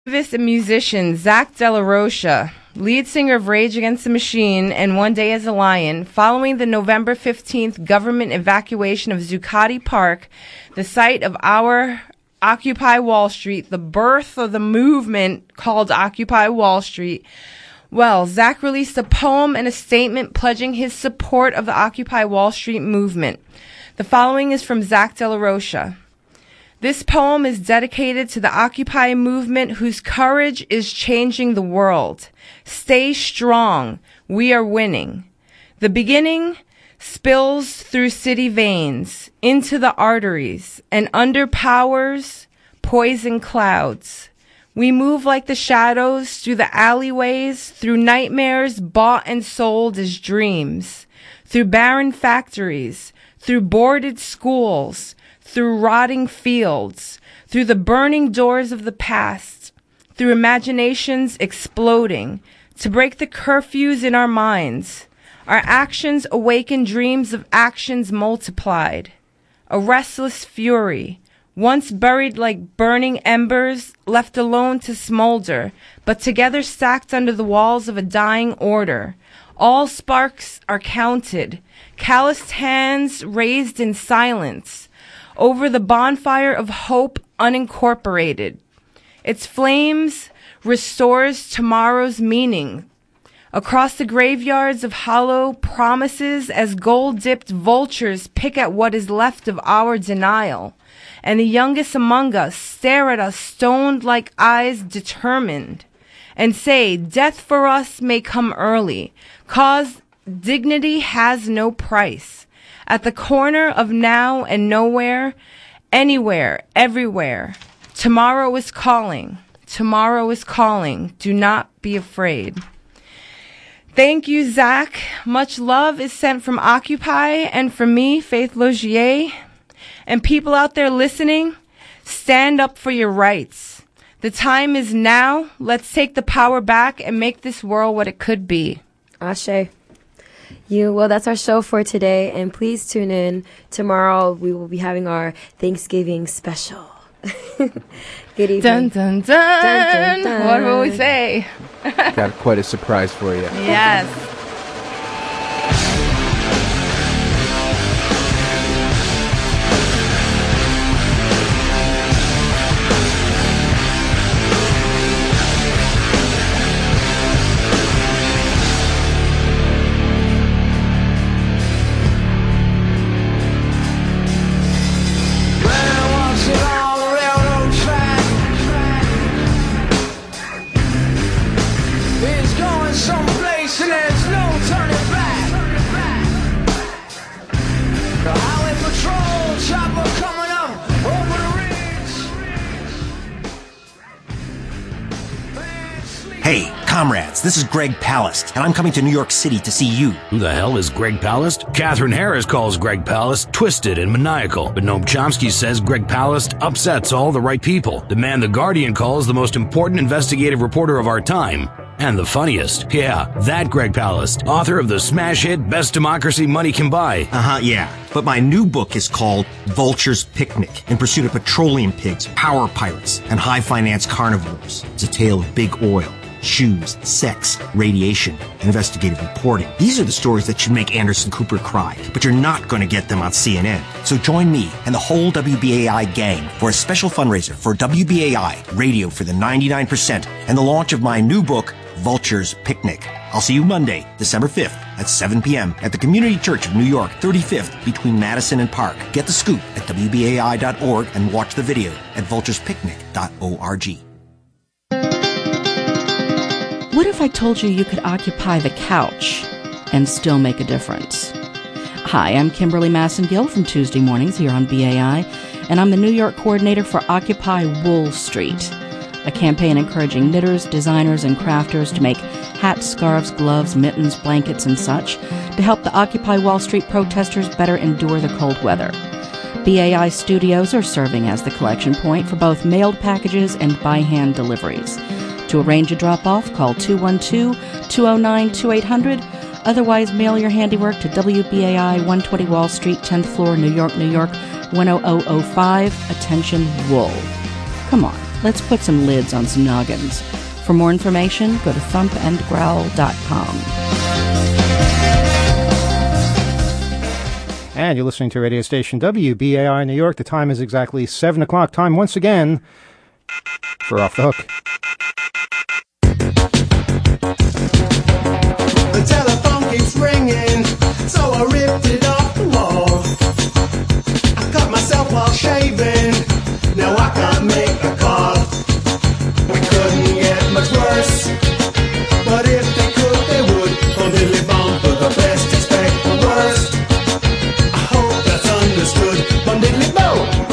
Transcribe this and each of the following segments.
Activist and musician Zach De La Rocha, lead singer of Rage Against the Machine and One Day as a Lion, following the November 15th government evacuation of Zuccotti Park, the site of our Occupy Wall Street, the birth of the movement called Occupy Wall Street. Well, Zach released a poem and a statement pledging his support of the Occupy Wall Street movement. The following is from Zach De La Rocha. This poem is dedicated to the Occupy movement whose courage is changing the world. Stay strong. We are winning. The beginning spills through city veins, into the arteries, and under powers, poison clouds. We move like the shadows through the alleyways, through nightmares bought and sold as dreams, through barren factories, through boarded schools, through rotting fields, through the burning doors of the past, through imaginations exploding, to break the curfews in our minds. Our actions awaken dreams of actions multiplied. A restless fury, once buried like burning embers, left alone to smolder, but together stacked under the walls of a dying order. All sparks are counted, calloused hands raised in silence, over the bonfire of hope unincorporated. Its flames restores tomorrow's meaning. Across the graveyards of hollow promises as gold-dipped vultures pick at what is left of our denial. And the youngest among us stare at us stoned like eyes determined and say, death for us may come early, 'cause dignity has no price. At the corner of now and nowhere, anywhere, everywhere, tomorrow is calling. Tomorrow is calling. Do not be afraid. Thank you, Zach. Much love is sent from Occupy and from me, Faith Logier. And people out there listening, stand up for your rights. The time is now. Let's take the power back and make this world what it could be. Ashe. Well, that's our show for today, and please tune in. Tomorrow we will be having our Thanksgiving special. Good evening. Dun, dun, dun. Dun, dun, dun. What will we say? Got quite a surprise for you. Yes. Hey, comrades, this is Greg Palast, and I'm coming to New York City to see you. Who the hell is Greg Palast? Catherine Harris calls Greg Palast twisted and maniacal, but Noam Chomsky says Greg Palast upsets all the right people. The man The Guardian calls the most important investigative reporter of our time. And the funniest. Yeah, that Greg Palast, author of the smash hit Best Democracy Money Can Buy. Yeah. But my new book is called Vulture's Picnic, in pursuit of petroleum pigs, power pirates, and high-finance carnivores. It's a tale of big oil, shoes, sex, radiation, and investigative reporting. These are the stories that should make Anderson Cooper cry, but you're not going to get them on CNN. So join me and the whole WBAI gang for a special fundraiser for WBAI, Radio for the 99%, and the launch of my new book, Vulture's Picnic. I'll see you Monday, December 5th at 7 p.m. at the Community Church of New York, 35th between Madison and Park. Get the scoop at WBAI.org and watch the video at vulturespicnic.org. What if I told you you could occupy the couch and still make a difference? Hi, I'm Kimberly Massengill from Tuesday Mornings here on BAI, and I'm the New York coordinator for Occupy Wool Street, a campaign encouraging knitters, designers, and crafters to make hats, scarves, gloves, mittens, blankets, and such to help the Occupy Wall Street protesters better endure the cold weather. BAI studios are serving as the collection point for both mailed packages and by-hand deliveries. To arrange a drop-off, call 212-209-2800. Otherwise, mail your handiwork to WBAI 120 Wall Street, 10th floor, New York, New York, 10005. Attention, wool. Come on. Let's put some lids on some noggins. For more information, go to thumpandgrowl.com. And you're listening to radio station WBAI New York. The time is exactly 7 o'clock. Time once again for Off the Hook. The telephone keeps ringing, so I ripped it off the wall. I cut myself while shaving, now I can't make a call. We couldn't get much worse, but if they could, they would. Bon diddly bon, for the best expect the worst. I hope that's understood. Bon diddly bo.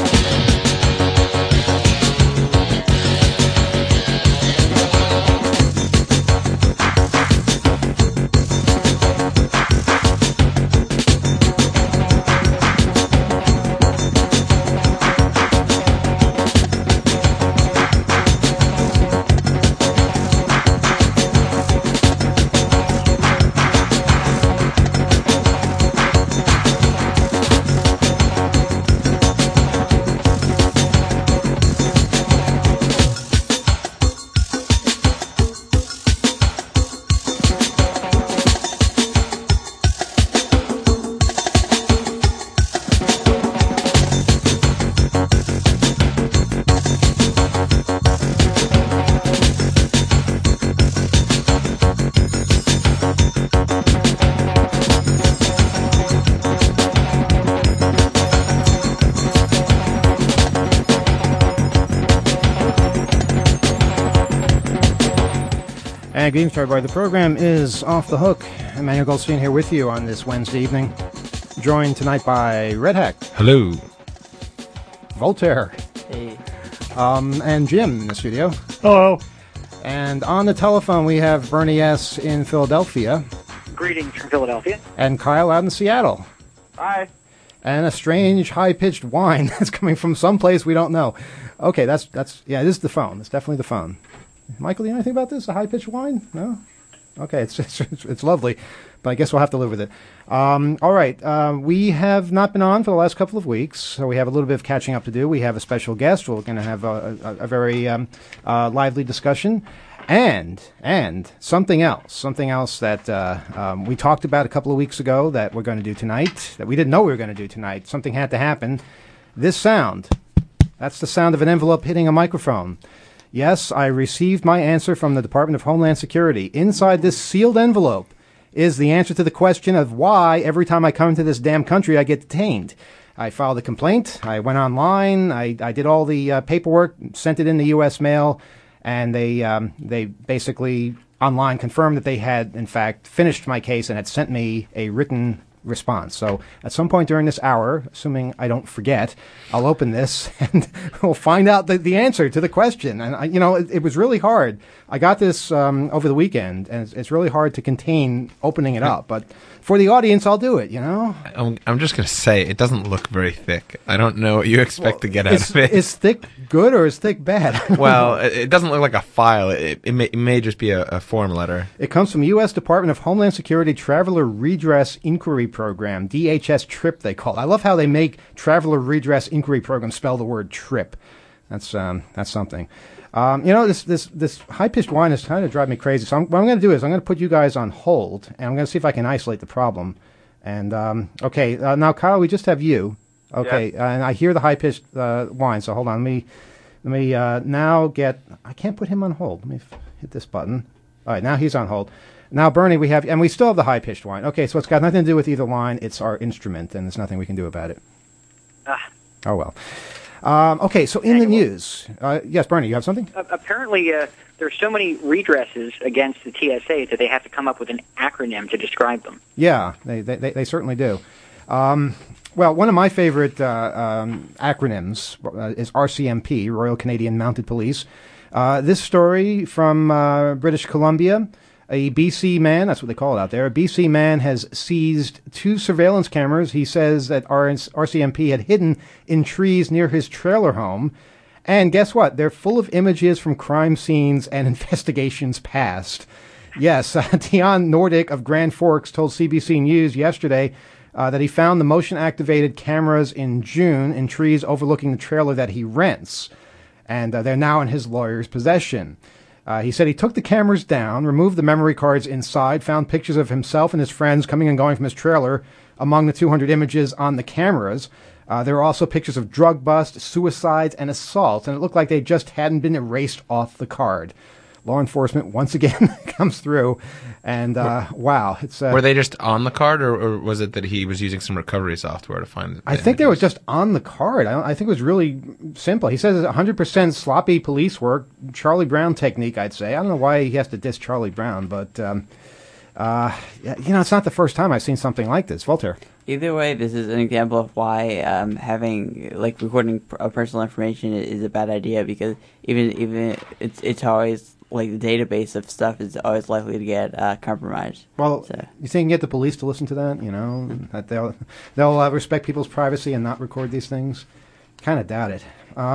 And good evening to everybody. The program is Off the Hook. Emmanuel Goldstein here with you on this Wednesday evening. Joined tonight by Red Hack. Hello. Voltaire. Hey. And Jim in the studio. Hello. And on the telephone we have Bernie S. in Philadelphia. Greetings from Philadelphia. And Kyle out in Seattle. Hi. And a strange high-pitched whine that's coming from someplace we don't know. Okay, that's yeah, this is the phone. It's definitely the phone. Michael, do you know anything about this? A high-pitched whine? No? Okay, it's lovely, but I guess we'll have to live with it. All right, we have not been on for the last couple of weeks, so we have a little bit of catching up to do. We have a special guest. We're going to have a very lively discussion. And something else that we talked about a couple of weeks ago that we're going to do tonight, that we didn't know we were going to do tonight. Something had to happen. This sound, that's the sound of an envelope hitting a microphone. Yes, I received my answer from the Department of Homeland Security. Inside this sealed envelope is the answer to the question of why every time I come to this damn country I get detained. I filed a complaint. I went online. I did all the paperwork, sent it in the U.S. mail, and they basically online confirmed that they had, in fact, finished my case and had sent me a written response. So at some point during this hour, assuming I don't forget, I'll open this and we'll find out the answer to the question. And it was really hard. I got this over the weekend, and it's really hard to contain opening it up. But for the audience, I'll do it. I'm just going to say it doesn't look very thick. I don't know what you expect to get out of it. Is thick good or is thick bad? Well, it doesn't look like a file. It may just be a form letter. It comes from U.S. Department of Homeland Security Traveler Redress Inquiry Program, DHS TRIP they call it. I love how they make Traveler Redress Inquiry Program spell the word TRIP. That's something. This high-pitched whine is kind of driving me crazy. So what I'm going to do is I'm going to put you guys on hold, and I'm going to see if I can isolate the problem. And, now, Kyle, we just have you. Okay, yeah. And I hear the high-pitched whine, so hold on. Let me now get... I can't put him on hold. Let me hit this button. All right, now he's on hold. Now, Bernie, we have... And we still have the high-pitched whine. Okay, so it's got nothing to do with either line. It's our instrument, and there's nothing we can do about it. Oh, well. Okay, so in the news, yes, Bernie, you have something? Apparently, there's so many redresses against the TSA that they have to come up with an acronym to describe them. Yeah, they certainly do. Well, one of my favorite acronyms is RCMP, Royal Canadian Mounted Police. This story from British Columbia. A BC man, that's what they call it out there, a BC man has seized 2 surveillance cameras he says that RCMP had hidden in trees near his trailer home. And guess what? They're full of images from crime scenes and investigations past. Yes, Dion Nordic of Grand Forks told CBC News yesterday that he found the motion-activated cameras in June in trees overlooking the trailer that he rents. and they're now in his lawyer's possession. He said he took the cameras down, removed the memory cards inside, found pictures of himself and his friends coming and going from his trailer among the 200 images on the cameras. There were also pictures of drug busts, suicides, and assaults, and it looked like they just hadn't been erased off the card. Law enforcement once again comes through, and wow, it's. Were they just on the card, or was it that he was using some recovery software to find? The I think they were just on the card. I think it was really simple. He says it's 100% sloppy police work, Charlie Brown technique. I'd say. I don't know why he has to diss Charlie Brown, but it's not the first time I've seen something like this. Voltaire. Either way, this is an example of why having recording personal information is a bad idea, because even it's always the database of stuff is always likely to get compromised. Well, you think you can get the police to listen to that? That they'll respect people's privacy and not record these things? Kind of doubt it.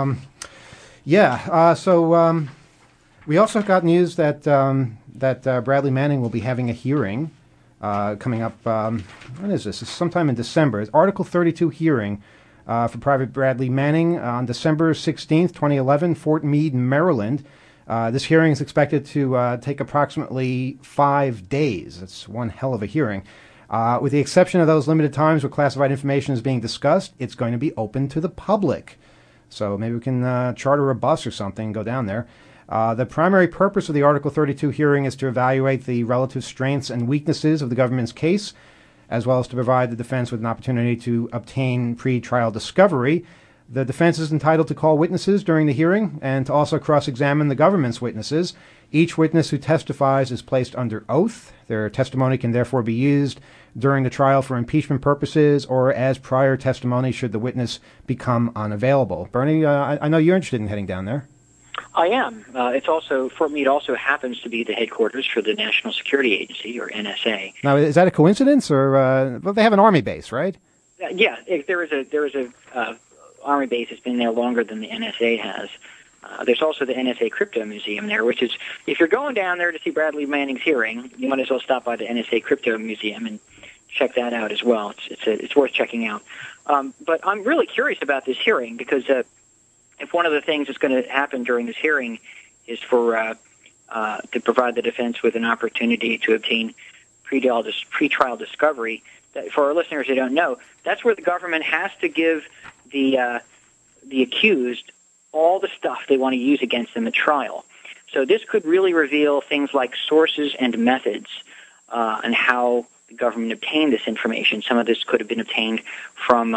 So we also got news that Bradley Manning will be having a hearing coming up. When is this? It's sometime in December. It's Article 32 hearing for Private Bradley Manning on December 16th, 2011, Fort Meade, Maryland. This hearing is expected to take approximately 5 days. It's one hell of a hearing. With the exception of those limited times where classified information is being discussed, it's going to be open to the public. So maybe we can charter a bus or something and go down there. The primary purpose of the Article 32 hearing is to evaluate the relative strengths and weaknesses of the government's case, as well as to provide the defense with an opportunity to obtain pre-trial discovery. The defense is entitled to call witnesses during the hearing and to also cross-examine the government's witnesses. Each witness who testifies is placed under oath. Their testimony can therefore be used during the trial for impeachment purposes or as prior testimony should the witness become unavailable. Bernie, I know you're interested in heading down there. I am. It's also, Fort Meade also happens to be the headquarters for the National Security Agency, or NSA. Now, is that a coincidence, or well, they have an Army base, right? Yeah, there is a Army base that's been there longer than the NSA has. There's also the NSA Crypto Museum there, which is, if you're going down there to see Bradley Manning's hearing, you might as well stop by the NSA Crypto Museum and check that out as well. It's worth checking out. But I'm really curious about this hearing because if one of the things that's going to happen during this hearing is for to provide the defense with an opportunity to obtain pre-trial discovery, that, for our listeners who don't know, that's where the government has to give the accused all the stuff they want to use against them at trial. So this could really reveal things like sources and methods and how the government obtained this information. Some of this could have been obtained from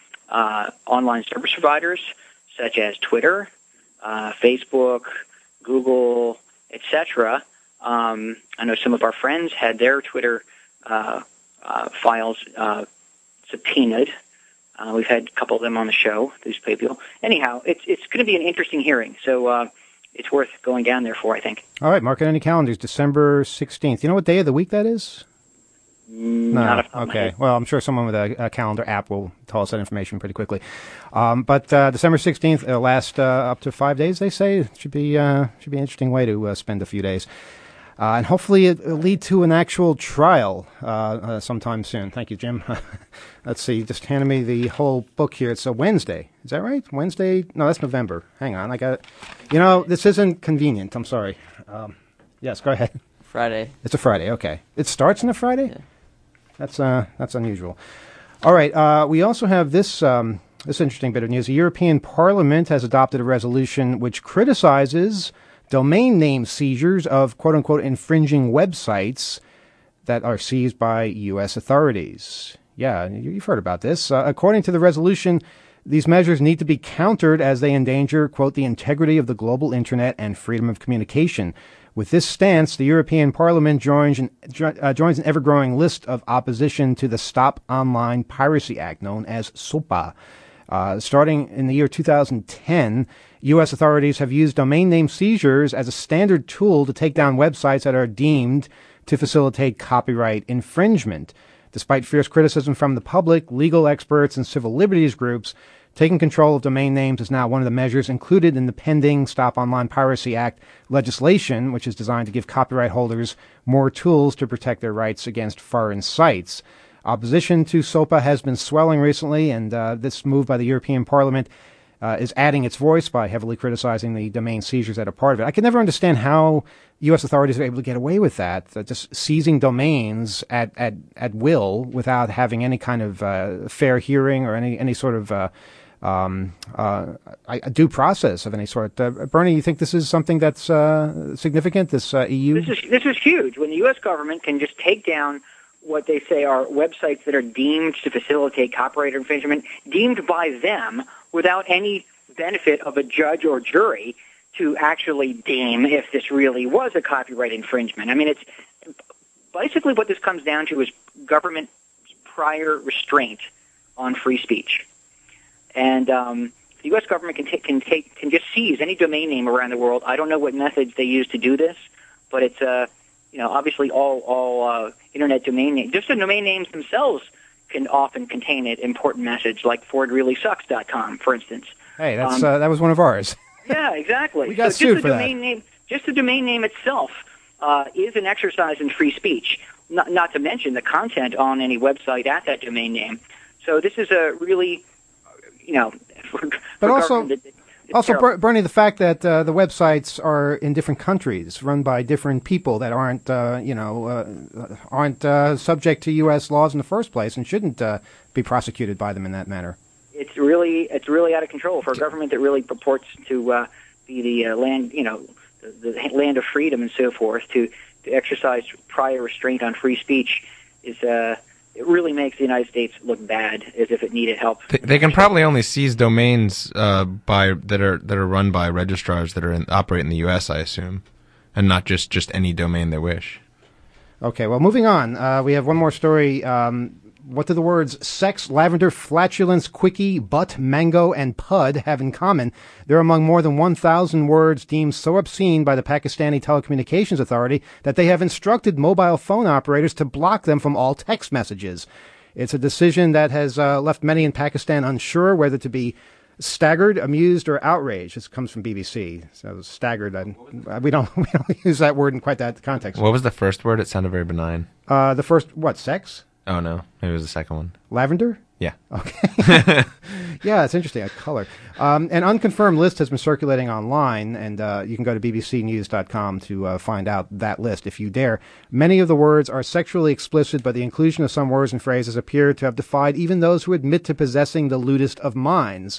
online service providers such as Twitter, Facebook, Google, etc. I know some of our friends had their Twitter files subpoenaed. We've had a couple of them on the show, these people. Anyhow, it's going to be an interesting hearing, so it's worth going down there for, I think. All right, mark it on your calendars, December 16th. You know what day of the week that is? No. Okay. Well, I'm sure someone with a calendar app will tell us that information pretty quickly. But December 16th, it'll last up to 5 days, they say. It should be an interesting way to spend a few days. And hopefully it'll lead to an actual trial sometime soon. Thank you, Jim. Let's see. Just handed me the whole book here. It's a Wednesday. Is that right? Wednesday? No, that's November. Hang on. I got it. This isn't convenient. I'm sorry. Yes, go ahead. Friday. It's a Friday. Okay. It starts on a Friday? Yeah. That's unusual. All right. We also have this interesting bit of news. The European Parliament has adopted a resolution which criticizes domain name seizures of quote-unquote infringing websites that are seized by U.S. authorities. Yeah, you've heard about this. According to the resolution, these measures need to be countered as they endanger, quote, the integrity of the global internet and freedom of communication. With this stance, the European Parliament joins an ever-growing list of opposition to the Stop Online Piracy Act, known as SOPA. Starting in the year 2010, U.S. authorities have used domain name seizures as a standard tool to take down websites that are deemed to facilitate copyright infringement. Despite fierce criticism from the public, legal experts, and civil liberties groups, taking control of domain names is now one of the measures included in the pending Stop Online Piracy Act legislation, which is designed to give copyright holders more tools to protect their rights against foreign sites. Opposition to SOPA has been swelling recently, and this move by the European Parliament is adding its voice by heavily criticizing the domain seizures that are part of it. I can never understand how U.S. authorities are able to get away with that, just seizing domains at will without having any kind of fair hearing or any sort of a due process of any sort. Bernie, you think this is something that's significant, this EU? This is huge. When the U.S. government can just take down what they say are websites that are deemed to facilitate copyright infringement, deemed by them without any benefit of a judge or jury to actually deem if this really was a copyright infringement. I mean, it's basically what this comes down to is government prior restraint on free speech. And the U.S. government can just seize any domain name around the world. I don't know what methods they use to do this, but it's obviously all internet domain names. Just the domain names themselves can often contain an important message, like FordReallySucks.com, for instance. Hey, that was one of ours. Yeah, exactly. We got sued for that. Just the domain name itself is an exercise in free speech. Not to mention the content on any website at that domain name. So this is a really, but also, Bernie, the fact that the websites are in different countries, run by different people that aren't subject to U.S. laws in the first place, and shouldn't be prosecuted by them in that manner. It's really out of control for a government that really purports to be the land, the land of freedom and so forth. To exercise prior restraint on free speech is. It really makes the United States look bad, as if it needed help. They can probably only seize domains that are run by registrars that operate in the U.S., I assume, and not just any domain they wish. Okay, well, moving on. We have one more story. What do the words sex, lavender, flatulence, quickie, butt, mango, and pud have in common? They're among more than 1,000 words deemed so obscene by the Pakistani Telecommunications Authority that they have instructed mobile phone operators to block them from all text messages. It's a decision that has left many in Pakistan unsure whether to be staggered, amused, or outraged. This comes from BBC. So staggered, we don't use that word in quite that context. What was the first word? It sounded very benign. The first, what, sex? Oh, no. Maybe it was the second one. Lavender? Yeah. Okay. Yeah, it's interesting. A color. An unconfirmed list has been circulating online, and you can go to bbcnews.com to find out that list if you dare. Many of the words are sexually explicit, but the inclusion of some words and phrases appear to have defied even those who admit to possessing the lewdest of minds.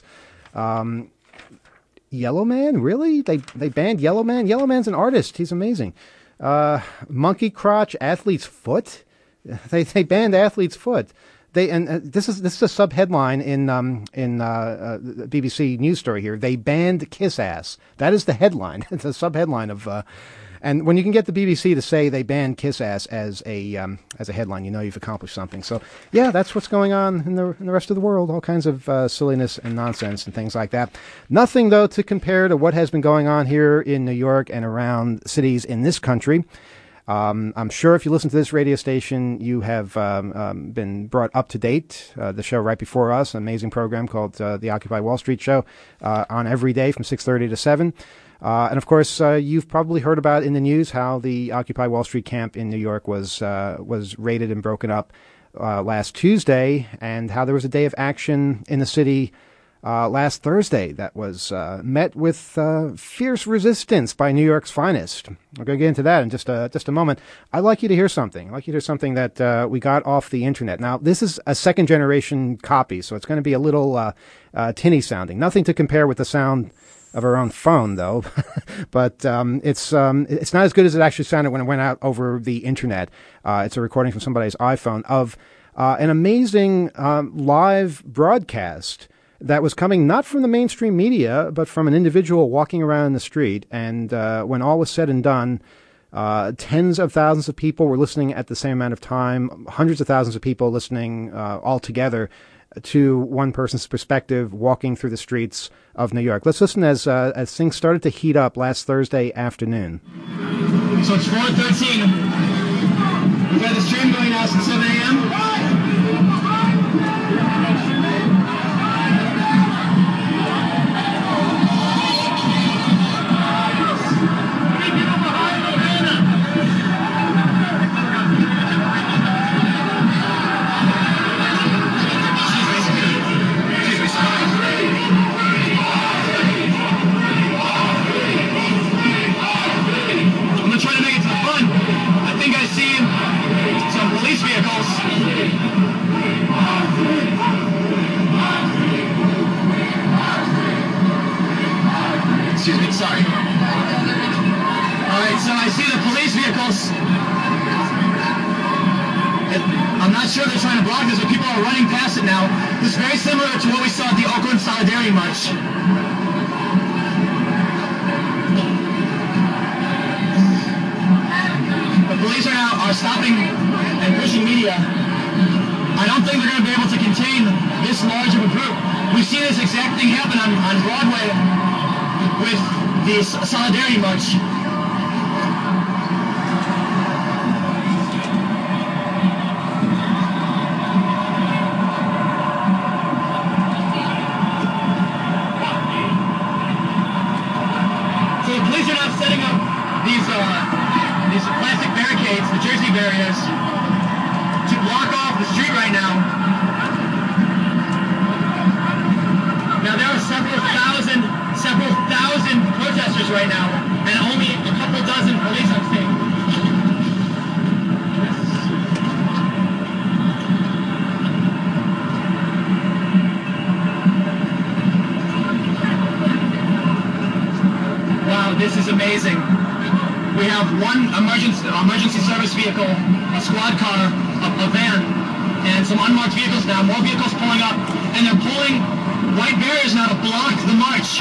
Yellow Man? Really? They banned Yellow Man? Yellow Man's an artist. He's amazing. Monkey crotch, athlete's foot? They banned athlete's foot. This is a sub-headline in the BBC news story here. They banned kiss ass. That is the headline. It's a sub-headline of, and when you can get the BBC to say they banned kiss ass as a headline, you know you've accomplished something. So yeah, that's what's going on in the rest of the world. All kinds of silliness and nonsense and things like that. Nothing though to compare to what has been going on here in New York and around cities in this country. I'm sure if you listen to this radio station, you have been brought up to date. The show right before us, an amazing program called the Occupy Wall Street Show, on every day from 6:30 to 7. And of course, you've probably heard about in the news how the Occupy Wall Street camp in New York was raided and broken up last Tuesday, and how there was a day of action in the city last Thursday that was met with fierce resistance by New York's finest. We're going to get into that in just a moment. I'd like you to hear something. I'd like you to hear something that we got off the internet. Now, this is a second-generation copy, so it's going to be a little tinny sounding. Nothing to compare with the sound of our own phone, though. But it's not as good as it actually sounded when it went out over the internet. It's a recording from somebody's iPhone of an amazing live broadcast that was coming not from the mainstream media, but from an individual walking around the street. And when all was said and done, tens of thousands of people were listening at the same amount of time, hundreds of thousands of people listening all together to one person's perspective walking through the streets of New York. Let's listen as things started to heat up last Thursday afternoon. So it's 4:13. We've had the stream going out since 7 a.m. sure they're trying to block this, but people are running past it now. This is very similar to what we saw at the Oakland Solidarity March. The police are stopping and pushing media. I don't think they're going to be able to contain this large of a group. We've seen this exact thing happen on Broadway with the Solidarity March. So the police are now setting up these plastic barricades, the Jersey barriers, to block off the street right now. Now there are several thousand protesters right now, and only a couple dozen police on scene. Wow, this is amazing. We have one emergency service vehicle, a squad car, a van, and some unmarked vehicles now. More vehicles pulling up, and they're pulling white barriers now to block the march.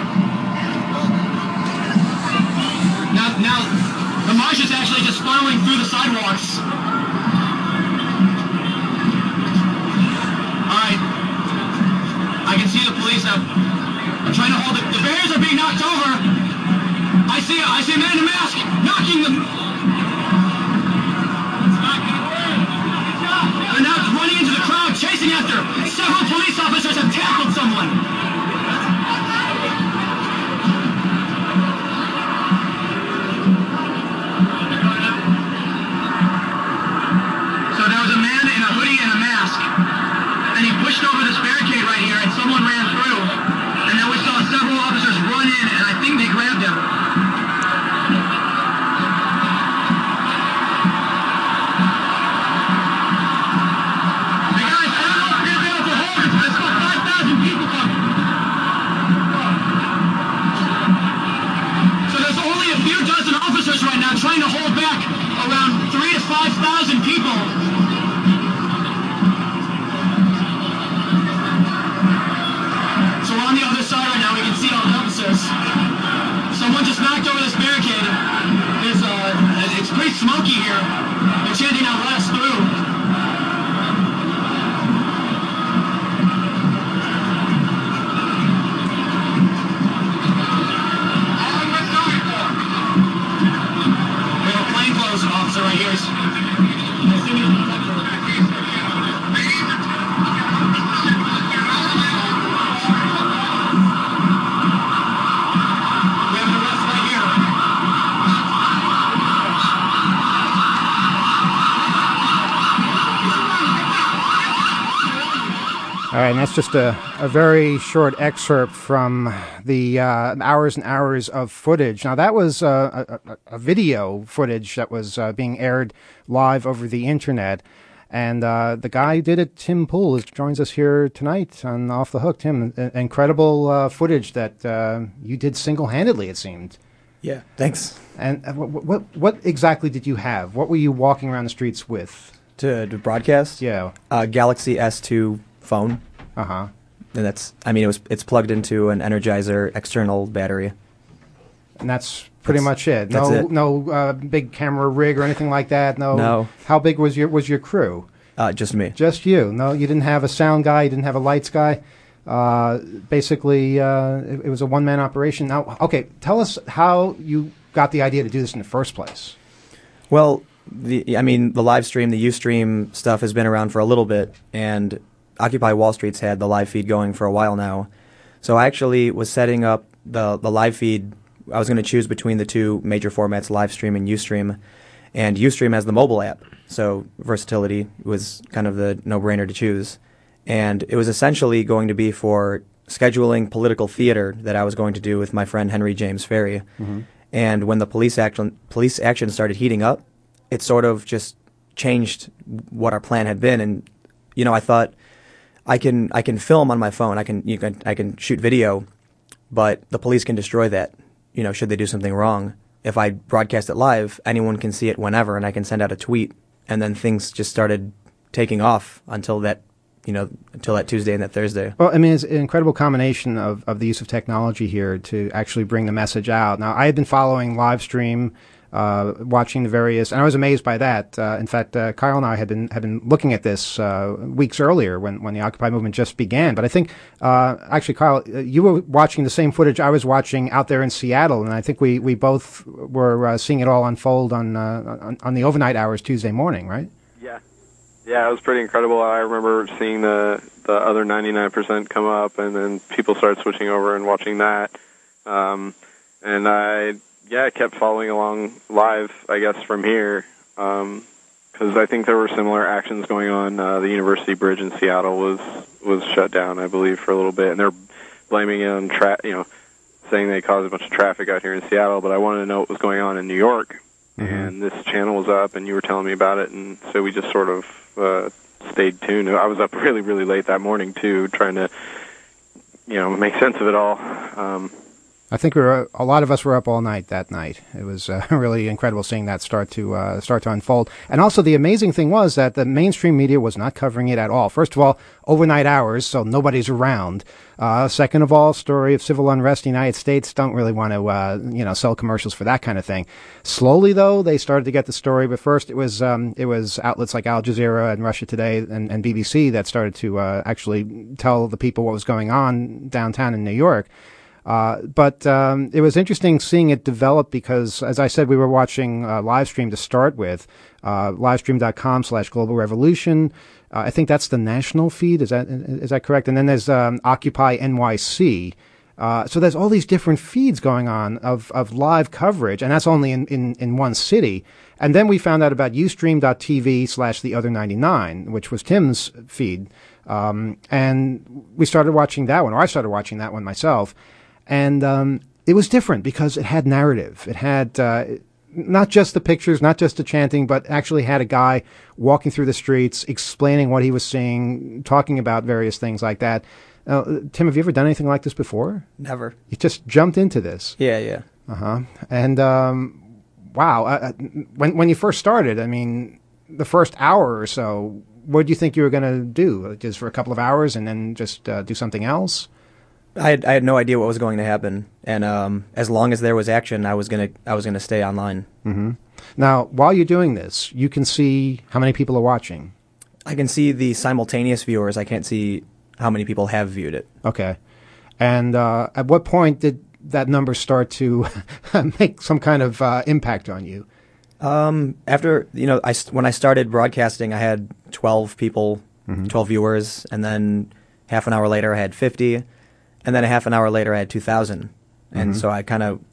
Now, the march is actually just funneling through the sidewalks. All right, I can see the police now. I'm trying to hold it. The barriers are being knocked over. I see a man in a mask knocking them. They're now running into the crowd, chasing after. Several police officers have tackled someone. So there was a man in a hoodie and a mask, and he pushed over this barricade right here, and someone ran through. And then we saw several officers run in, and I think they grabbed him. Right now, trying to hold back around 3,000 to 5,000 people. So we're on the other side right now. We can see all the officers. Someone just knocked over this barricade. It's pretty smoky here. They're chanting out, "Let us through." Officer right here. All right, and that's just a very short excerpt from the hours and hours of footage. Now, that was a video footage that was being aired live over the internet, and the guy who did it, Tim Pool, joins us here tonight on Off the Hook. Tim, incredible footage that you did single-handedly, it seemed. Yeah, thanks. And what exactly did you have? What were you walking around the streets with? To broadcast? Yeah. Galaxy S2 phone. Uh-huh. And it's plugged into an Energizer external battery. And that's pretty much it. That's it. No big camera rig or anything like that. No. How big was your crew? Just me. Just you. No, you didn't have a sound guy. You didn't have a lights guy. Basically, it was a one-man operation. Now, okay, tell us how you got the idea to do this in the first place. Well, the live stream, the Ustream stuff has been around for a little bit, and Occupy Wall Street's had the live feed going for a while now. So I actually was setting up the live feed. I was going to choose between the two major formats, Livestream and Ustream. And Ustream has the mobile app, so versatility was kind of the no-brainer to choose. And it was essentially going to be for scheduling political theater that I was going to do with my friend Henry James Ferry. Mm-hmm. And when the police action started heating up, it sort of just changed what our plan had been. And I thought I can film on my phone. I can shoot video, but the police can destroy that. Should they do something wrong? If I broadcast it live, anyone can see it whenever, and I can send out a tweet. And then things just started taking off until that Tuesday and that Thursday. Well, I mean, it's an incredible combination of the use of technology here to actually bring the message out. Now, I had been following live stream, watching the various, and I was amazed by that. In fact, Kyle and I had been looking at this weeks earlier when the Occupy movement just began. But I think, actually, Kyle, you were watching the same footage I was watching out there in Seattle, and I think we both were seeing it all unfold on the overnight hours Tuesday morning, right? Yeah, it was pretty incredible. I remember seeing the other 99% come up, and then people started switching over and watching that. And I kept following along live, I guess, from here, because I think there were similar actions going on. The University Bridge in Seattle was shut down, I believe, for a little bit, and they're blaming it on saying they caused a bunch of traffic out here in Seattle. But I wanted to know what was going on in New York, and this channel was up, and you were telling me about it, and so we just sort of stayed tuned. I was up really, really late that morning too, trying to, make sense of it all. I think a lot of us were up all night that night. It was really incredible seeing that start to unfold. And also the amazing thing was that the mainstream media was not covering it at all. First of all, overnight hours, so nobody's around. Second of all, story of civil unrest in the United States, don't really want to, sell commercials for that kind of thing. Slowly, though, they started to get the story. But first, it was outlets like Al Jazeera and Russia Today and BBC that started to actually tell the people what was going on downtown in New York. But it was interesting seeing it develop because, as I said, we were watching live stream to start with, livestream.com/Global Revolution. I think that's the national feed. Is that correct? And then there's Occupy NYC. So there's all these different feeds going on of live coverage, and that's only in one city. And then we found out about Ustream.tv/TheOther99, which was Tim's feed. And we started watching that one, or I started watching that one myself. And it was different because it had narrative. It had not just the pictures, not just the chanting, but actually had a guy walking through the streets, explaining what he was seeing, talking about various things like that. Tim, have you ever done anything like this before? Never. You just jumped into this. Yeah. Uh-huh. And wow, when you first started, I mean, the first hour or so, what did you think you were going to do? Just for a couple of hours and then just do something else? I had no idea what was going to happen, and as long as there was action, I was gonna stay online. Mm-hmm. Now, while you're doing this, you can see how many people are watching. I can see the simultaneous viewers. I can't see how many people have viewed it. Okay, and at what point did that number start to make some kind of impact on you? After when I started broadcasting, I had 12 people, 12 viewers, and then half an hour later, I had 50. And then a half an hour later, I had 2,000. And so I kind of,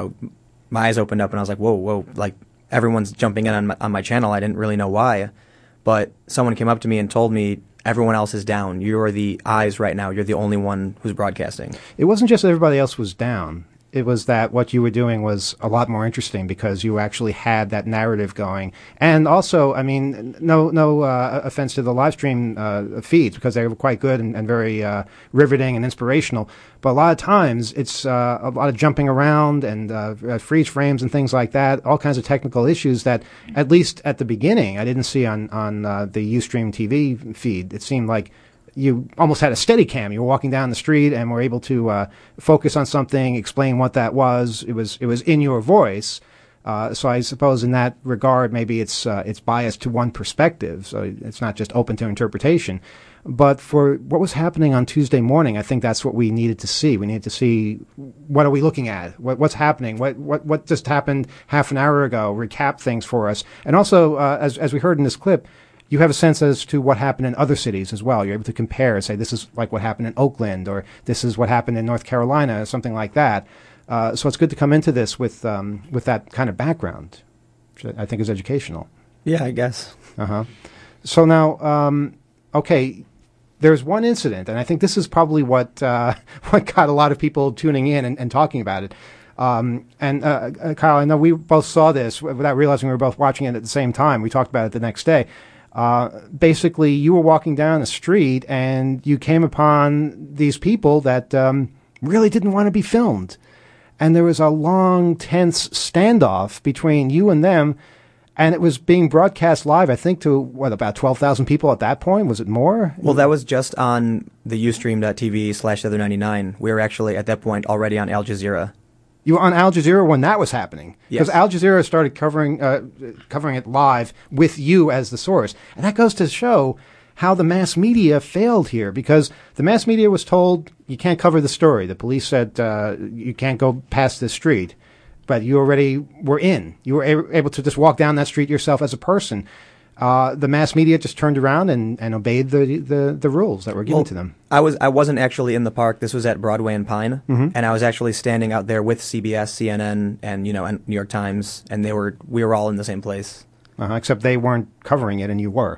my eyes opened up and I was like, whoa, like everyone's jumping in on my channel. I didn't really know why. But someone came up to me and told me, everyone else is down. You're the eyes right now. You're the only one who's broadcasting. It wasn't just that everybody else was down. It was that what you were doing was a lot more interesting because you actually had that narrative going. And also, I mean, no offense to the live stream feeds because they were quite good and very riveting and inspirational. But a lot of times it's a lot of jumping around and freeze frames and things like that, all kinds of technical issues that, at least at the beginning, I didn't see on the Ustream TV feed. It seemed like you almost had a steady cam. You were walking down the street and were able to focus on something, explain what that was. It was in your voice. So I suppose in that regard, maybe it's biased to one perspective. So it's not just open to interpretation. But for what was happening on Tuesday morning, I think that's what we needed to see. We needed to see what are we looking at? What's happening? What just happened half an hour ago? Recap things for us. And also, as we heard in this clip, you have a sense as to what happened in other cities as well. You're able to compare, say, this is like what happened in Oakland, or this is what happened in North Carolina, or something like that. So it's good to come into this with that kind of background, which I think is educational. Yeah, I guess. Uh-huh. So now, okay, there's one incident, and I think this is probably what got a lot of people tuning in and talking about it. Kyle, I know we both saw this without realizing we were both watching it at the same time. We talked about it the next day. Basically, you were walking down the street and you came upon these people that really didn't want to be filmed. And there was a long, tense standoff between you and them. And it was being broadcast live, I think, to, about 12,000 people at that point? Was it more? Well, that was just on the ustream.tv/other99. We were actually, at that point, already on Al Jazeera. You were on Al Jazeera when that was happening? Because Yes. Al Jazeera started covering it live with you as the source. And that goes to show how the mass media failed here, because the mass media was told, you can't cover the story. The police said, you can't go past this street. But you already were in. You were able to just walk down that street yourself as a person. The mass media just turned around and obeyed the rules that were given to them. I wasn't actually in the park. This was at Broadway and Pine, Mhm. and I was actually standing out there with CBS, CNN, and and New York Times, and we were all in the same place. Except they weren't covering it, and you were.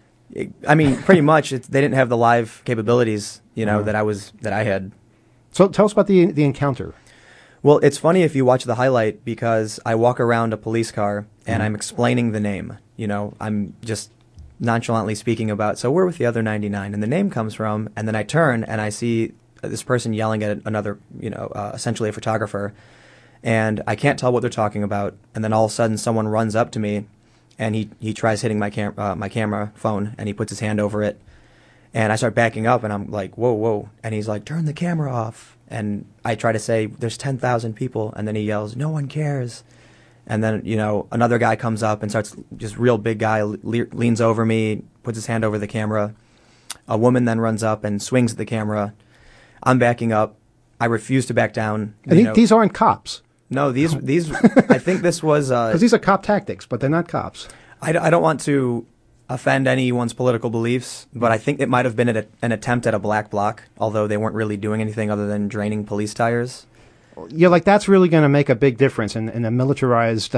I mean, pretty much. They didn't have the live capabilities, that I had. So tell us about the encounter. Well, it's funny if you watch the highlight, because I walk around a police car and I'm explaining the name. I'm just nonchalantly speaking about, so we're with the other 99, and the name comes from, and then I turn and I see this person yelling at another, essentially a photographer, and I can't tell what they're talking about, and then all of a sudden someone runs up to me, and he tries hitting my camera phone, and he puts his hand over it, and I start backing up, and I'm like, whoa, and he's like, turn the camera off. And I try to say, there's 10,000 people, and then he yells, no one cares. And then, another guy comes up and starts, just real big guy, leans over me, puts his hand over the camera. A woman then runs up and swings at the camera. I'm backing up. I refuse to back down. And these aren't cops. No, these I think this was... Because these are cop tactics, but they're not cops. I don't want to offend anyone's political beliefs, but I think it might have been an attempt at a black bloc, although they weren't really doing anything other than draining police tires. Yeah, that's really going to make a big difference in a militarized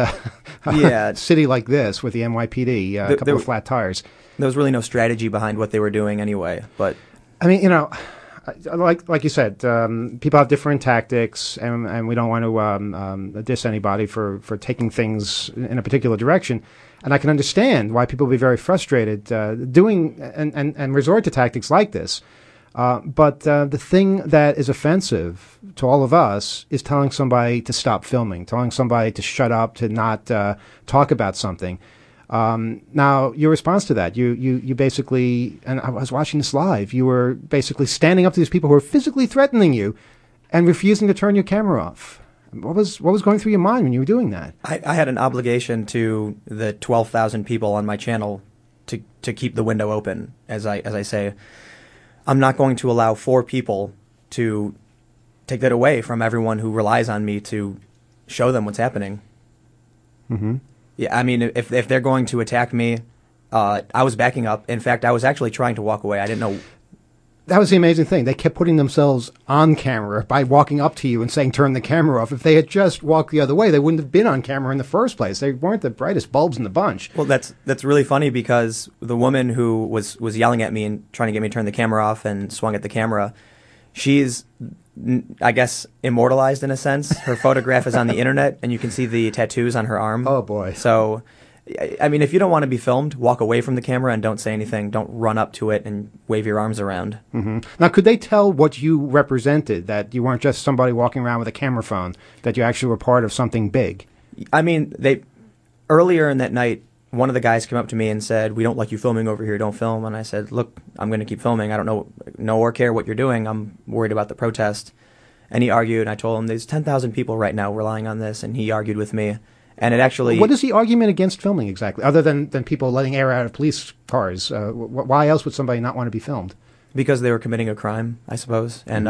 city like this with the NYPD, a couple of flat tires. There was really no strategy behind what they were doing anyway. But I mean, like you said, people have different tactics, and we don't want to diss anybody for taking things in a particular direction. And I can understand why people will be very frustrated doing and resort to tactics like this. But the thing that is offensive to all of us is telling somebody to stop filming, telling somebody to shut up, to not talk about something. Now, your response to that, you basically, and I was watching this live, you were basically standing up to these people who were physically threatening you and refusing to turn your camera off. What was going through your mind when you were doing that? I had an obligation to the 12,000 people on my channel to keep the window open, as I say. I'm not going to allow 4 people to take that away from everyone who relies on me to show them what's happening. Mm-hmm. Yeah, I mean, if they're going to attack me, I was backing up. In fact, I was actually trying to walk away. I didn't know. That was the amazing thing. They kept putting themselves on camera by walking up to you and saying, turn the camera off. If they had just walked the other way, they wouldn't have been on camera in the first place. They weren't the brightest bulbs in the bunch. Well, that's really funny, because the woman who was yelling at me and trying to get me to turn the camera off and swung at the camera, she's, I guess, immortalized in a sense. Her photograph is on the internet, and you can see the tattoos on her arm. Oh, boy. So, I mean, if you don't want to be filmed, walk away from the camera and don't say anything. Don't run up to it and wave your arms around. Mm-hmm. Now, could they tell what you represented, that you weren't just somebody walking around with a camera phone, that you actually were part of something big? I mean, earlier in that night, one of the guys came up to me and said, we don't like you filming over here, don't film. And I said, look, I'm going to keep filming. I don't know or care what you're doing. I'm worried about the protest. And he argued, and I told him, there's 10,000 people right now relying on this, and he argued with me. And it actually... What is the argument against filming exactly, other than people letting air out of police cars? Why else would somebody not want to be filmed? Because they were committing a crime, I suppose. And,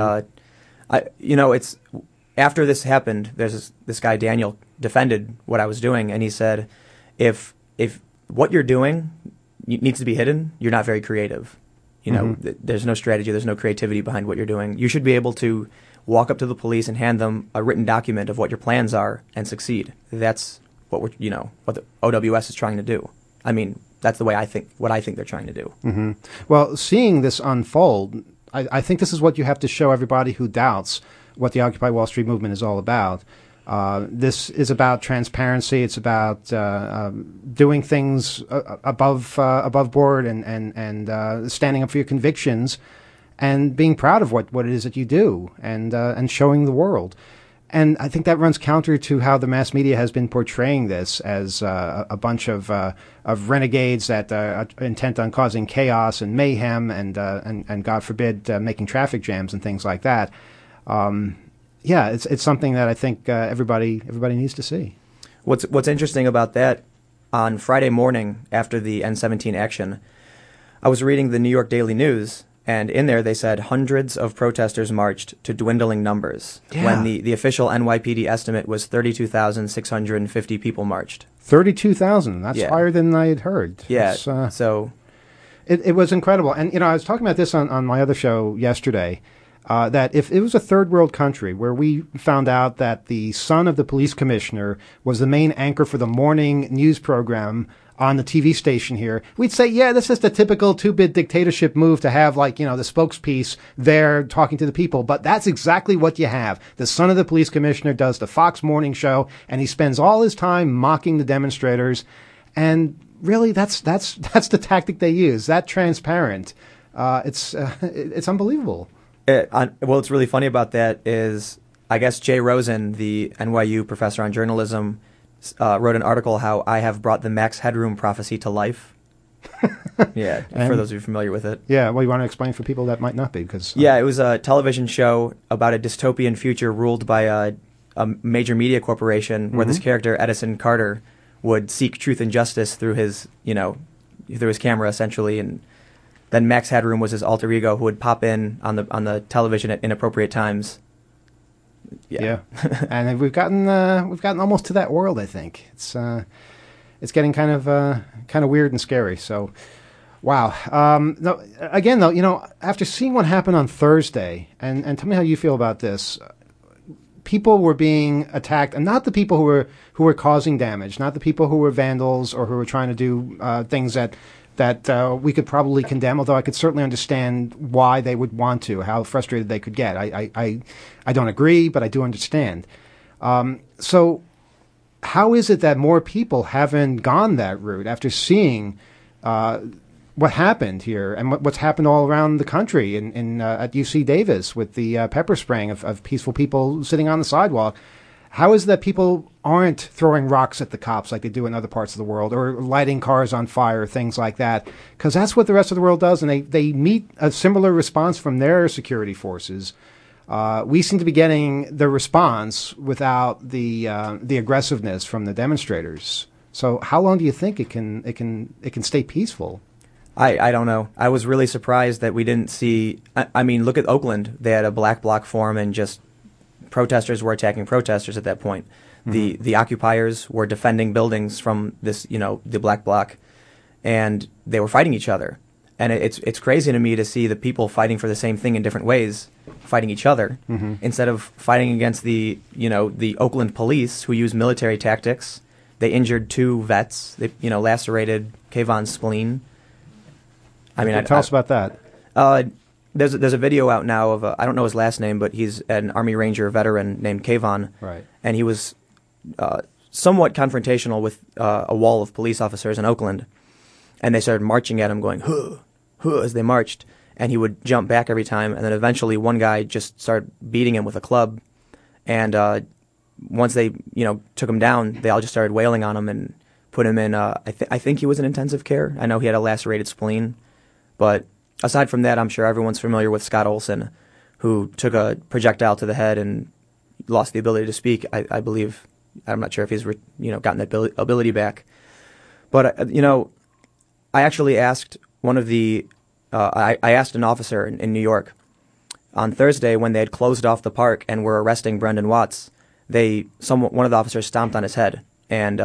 it's... After this happened, there's this guy, Daniel, defended what I was doing, and he said, if what you're doing needs to be hidden, you're not very creative. There's no strategy, there's no creativity behind what you're doing. You should be able to walk up to the police and hand them a written document of what your plans are and succeed. That's what what the OWS is trying to do. I mean, that's the way what I think they're trying to do. Mm-hmm. Well, seeing this unfold, I think this is what you have to show everybody who doubts what the Occupy Wall Street movement is all about. This is about transparency. It's about doing things above board and standing up for your convictions and being proud of what it is that you do and showing the world. And I think that runs counter to how the mass media has been portraying this as a bunch of renegades that are intent on causing chaos and mayhem and God forbid, making traffic jams and things like that. Yeah, it's something that I think everybody needs to see. What's interesting about that, on Friday morning after the N-17 action, I was reading the New York Daily News, and in there they said hundreds of protesters marched to dwindling numbers, when the official NYPD estimate was 32,650 people marched. 32,000. That's higher than I had heard. Yeah, so it was incredible. And, I was talking about this on my other show yesterday, that if it was a third world country where we found out that the son of the police commissioner was the main anchor for the morning news program on the TV station here, we'd say, yeah, this is the typical two-bit dictatorship move to have, like, the spokespiece there talking to the people. But that's exactly what you have. The son of the police commissioner does the Fox morning show, and he spends all his time mocking the demonstrators. And really, that's the tactic they use. That transparent. It's unbelievable. What's really funny about that is, I guess Jay Rosen, the NYU professor on journalism, wrote an article how I have brought the Max Headroom prophecy to life. Yeah, for those of you familiar with it. Yeah, well, you want to explain for people that might not be, because... Yeah, it was a television show about a dystopian future ruled by a major media corporation where this character, Edison Carter, would seek truth and justice through his camera, essentially, and then Max Headroom was his alter ego who would pop in on the television at inappropriate times. Yeah. And we've gotten almost to that world. I think it's getting kind of weird and scary. So, wow. Again, though, after seeing what happened on Thursday, and tell me how you feel about this. People were being attacked, and not the people who were causing damage, not the people who were vandals or who were trying to do things that we could probably condemn, although I could certainly understand why they would want to, how frustrated they could get. I don't agree, but I do understand. So how is it that more people haven't gone that route after seeing what happened here and what's happened all around the country at UC Davis with the pepper spraying of peaceful people sitting on the sidewalk? How is it that people aren't throwing rocks at the cops like they do in other parts of the world, or lighting cars on fire, things like that? Because that's what the rest of the world does, and they meet a similar response from their security forces. We seem to be getting the response without the aggressiveness from the demonstrators. So how long do you think it can stay peaceful? I don't know. I was really surprised that we didn't see. I mean, look at Oakland. They had a black bloc form, and just protesters were attacking protesters at that point. Mm-hmm. The occupiers were defending buildings from this, the black bloc, and they were fighting each other. And it's crazy to me to see the people fighting for the same thing in different ways, fighting each other, instead of fighting against the Oakland police who use military tactics. They injured 2 vets. They lacerated Kayvon's spleen. I mean, tell us about that. There's a video out now of I don't know his last name, but he's an Army Ranger veteran named Kayvon, right? And he was somewhat confrontational with a wall of police officers in Oakland, and they started marching at him, going "huh, huh" as they marched, and he would jump back every time, and then eventually one guy just started beating him with a club, and once they took him down, they all just started wailing on him and put him in. I think he was in intensive care. I know he had a lacerated spleen, but aside from that, I'm sure everyone's familiar with Scott Olson, who took a projectile to the head and lost the ability to speak. I believe. I'm not sure if he's gotten that ability back. But I actually asked one of the. I asked an officer in New York on Thursday when they had closed off the park and were arresting Brendan Watts. One of the officers stomped on his head, and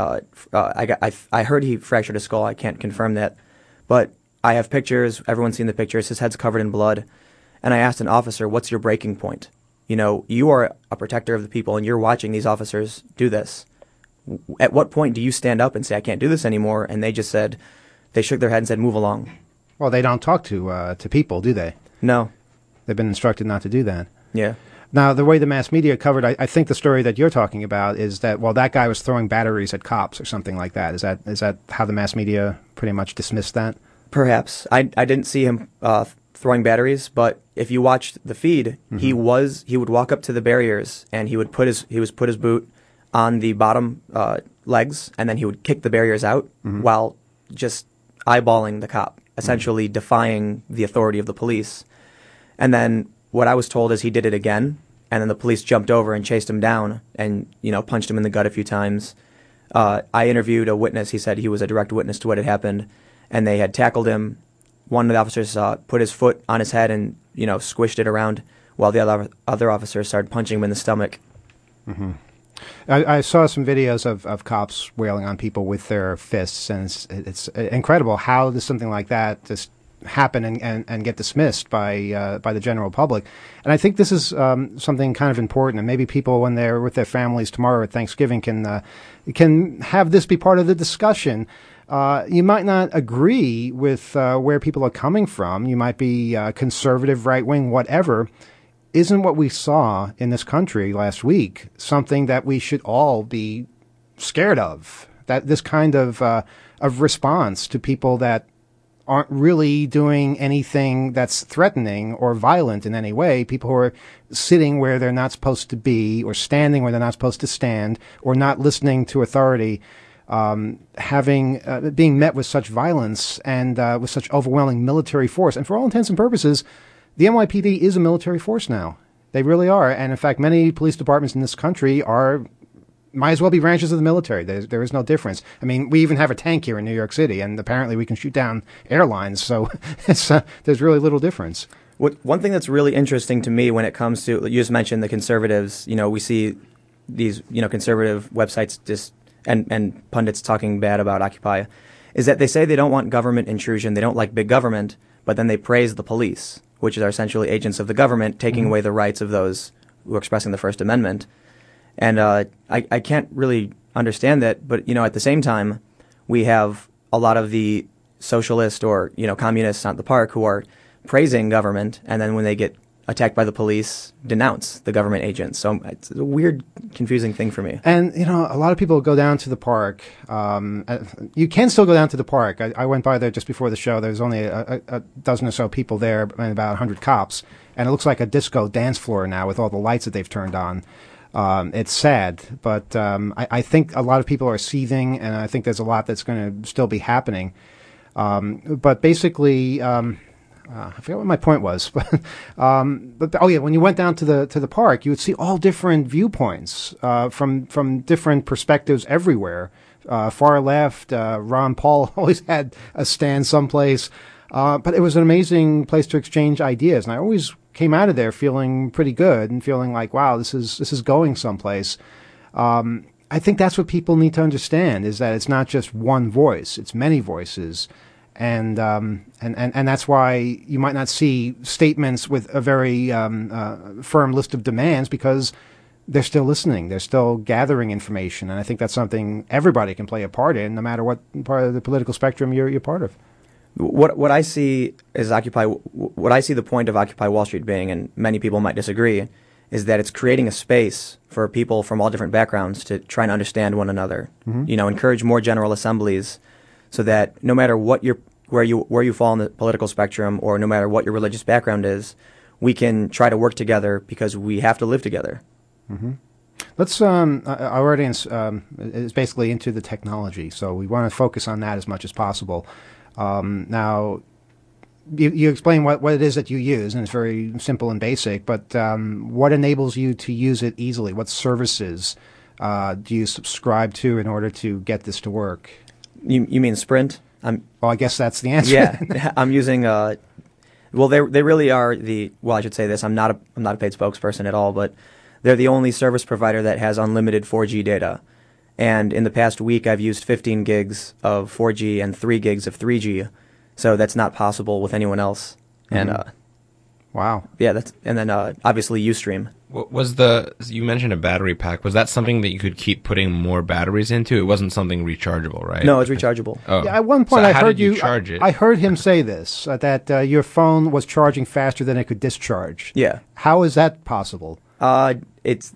I heard he fractured his skull. I can't confirm that, but I have pictures. Everyone's seen the pictures. His head's covered in blood. And I asked an officer, what's your breaking point? You are a protector of the people, and you're watching these officers do this. At what point do you stand up and say, I can't do this anymore? And they just said, they shook their head and said, move along. Well, they don't talk to people, do they? No. They've been instructed not to do that. Yeah. Now, the way the mass media covered, I think the story that you're talking about is that, that guy was throwing batteries at cops or something like that. Is that how the mass media pretty much dismissed that? Perhaps. I didn't see him throwing batteries, but if you watched the feed, he would walk up to the barriers and he would put his boot on the bottom legs, and then he would kick the barriers out while just eyeballing the cop, essentially defying the authority of the police. And then what I was told is he did it again, and then the police jumped over and chased him down and, punched him in the gut a few times. I interviewed a witness. He said he was a direct witness to what had happened, and they had tackled him. One of the officers put his foot on his head and, squished it around, while the other officers started punching him in the stomach. Mm-hmm. I saw some videos of cops wailing on people with their fists, and it's incredible how does something like that just happen and get dismissed by the general public. And I think this is something kind of important, and maybe people, when they're with their families tomorrow at Thanksgiving, can have this be part of the discussion. You might not agree with where people are coming from. You might be conservative, right-wing, whatever. Isn't what we saw in this country last week something that we should all be scared of? That this kind of response to people that aren't really doing anything that's threatening or violent in any way, people who are sitting where they're not supposed to be, or standing where they're not supposed to stand, or not listening to authority, being met with such violence and with such overwhelming military force. And for all intents and purposes, the NYPD is a military force now. They really are. And in fact, many police departments in this country might as well be branches of the military. There is no difference. I mean, we even have a tank here in New York City, and apparently we can shoot down airlines. So there's really little difference. One thing that's really interesting to me when it comes to, you just mentioned the conservatives, we see these, conservative websites and pundits talking bad about Occupy, is that they say they don't want government intrusion, they don't like big government, but then they praise the police, which are essentially agents of the government, taking away the rights of those who are expressing the First Amendment. And I can't really understand that, but, at the same time, we have a lot of the socialist or, communists at the park who are praising government, and then when they get attacked by the police, denounce the government agents. So it's a weird, confusing thing for me. And, a lot of people go down to the park. You can still go down to the park. I went by there just before the show. There's only a dozen or so people there and about 100 cops. And it looks like a disco dance floor now with all the lights that they've turned on. It's sad, but I think a lot of people are seething, and I think there's a lot that's going to still be happening. But basically... I forget what my point was, but when you went down to the park, you would see all different viewpoints from different perspectives everywhere. Far left, Ron Paul always had a stand someplace, but it was an amazing place to exchange ideas, and I always came out of there feeling pretty good and feeling like, wow, this is going someplace. I think that's what people need to understand, is that it's not just one voice; it's many voices. And that's why you might not see statements with a very firm list of demands, because they're still listening. They're still gathering information. And I think that's something everybody can play a part in, no matter what part of the political spectrum you're part of. What I see is what I see the point of Occupy Wall Street being, and many people might disagree, is that it's creating a space for people from all different backgrounds to try and understand one another. Mm-hmm. Encourage more general assemblies, so that no matter where you fall on the political spectrum, or no matter what your religious background is, we can try to work together, because we have to live together. Mm-hmm. Let's our audience is basically into the technology, so we want to focus on that as much as possible. Now, you explain what it is that you use, and it's very simple and basic, but what enables you to use it easily? What services do you subscribe to in order to get this to work? You mean Sprint? Well, I guess that's the answer. Yeah, I'm using. Well, they really are the. Well, I should say this. I'm not a paid spokesperson at all, but they're the only service provider that has unlimited 4G data. And in the past week, I've used 15 gigs of 4G and 3 gigs of 3G. So that's not possible with anyone else. Mm-hmm. And wow. Yeah, and then obviously Ustream. You mentioned a battery pack. Was that something that you could keep putting more batteries into? It wasn't something rechargeable, right? No, it's rechargeable. Oh. Yeah, at one point, I heard you charge it. I heard him say this, that your phone was charging faster than it could discharge. Yeah. How is that possible? It's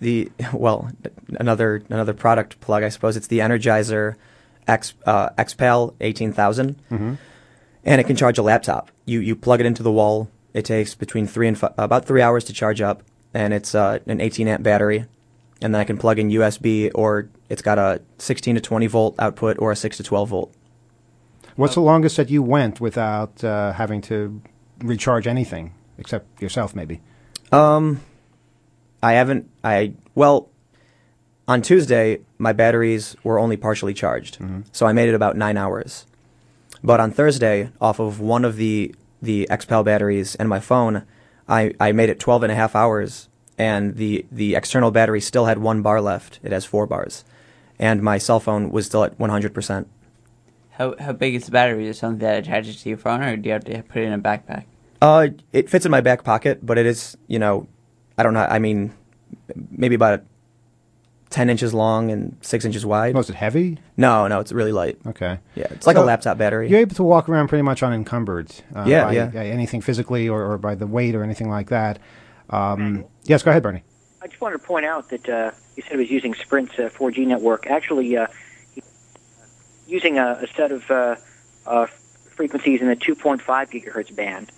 another product plug, I suppose. It's the Energizer XPAL 18,000, mm-hmm. and it can charge a laptop. You plug it into the wall. It takes between about 3 hours to charge up, and it's an 18 amp battery. And then I can plug in USB, or it's got a 16 to 20 volt output or a 6 to 12 volt. What's the longest that you went without having to recharge anything, except yourself maybe? Well, on Tuesday, my batteries were only partially charged, so I made it about 9 hours. But on Thursday, off of one of the XPEL batteries and my phone, I made it 12 and a half hours, and the external battery still had 1 bar left. It has 4 bars. And my cell phone was still at 100%. How big is the battery? Is it something that attaches to your phone, or do you have to put it in a backpack? It fits in my back pocket, but it is, I don't know, I mean, maybe about 10 inches long and 6 inches wide. Was it heavy? No, it's really light. Okay. Yeah, it's like a laptop battery. You're able to walk around pretty much unencumbered. By yeah. anything physically or by the weight or anything like that. Yes, go ahead, Bernie. I just wanted to point out that you said it was using Sprint's 4G network. Actually, using a set of frequencies in the 2.5 gigahertz band.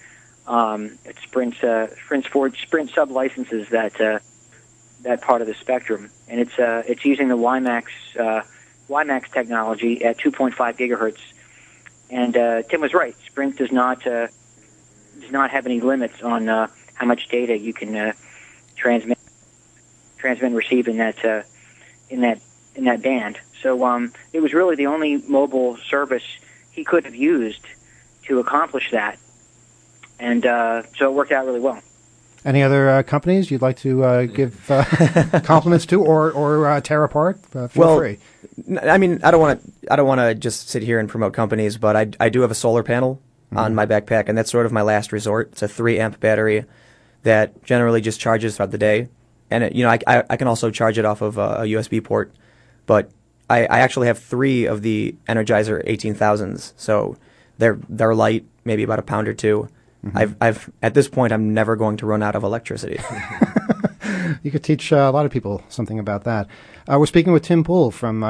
Sprint sub-licenses that part of the spectrum, and it's using the WiMAX technology at 2.5 gigahertz. And Tim was right. Sprint does not have any limits on how much data you can transmit and receive in that band. So it was really the only mobile service he could have used to accomplish that, and so it worked out really well. Any other companies you'd like to give compliments to or tear apart? Feel free. I mean, I don't want to just sit here and promote companies, but I do have a solar panel on my backpack, and that's sort of my last resort. It's a 3 amp battery that generally just charges throughout the day, and I can also charge it off of a USB port, but I actually have 3 of the Energizer 18000s, so they're light, maybe about a pound or 2. I've at this point I'm never going to run out of electricity. You could teach a lot of people something about that. We're speaking with Tim Pool from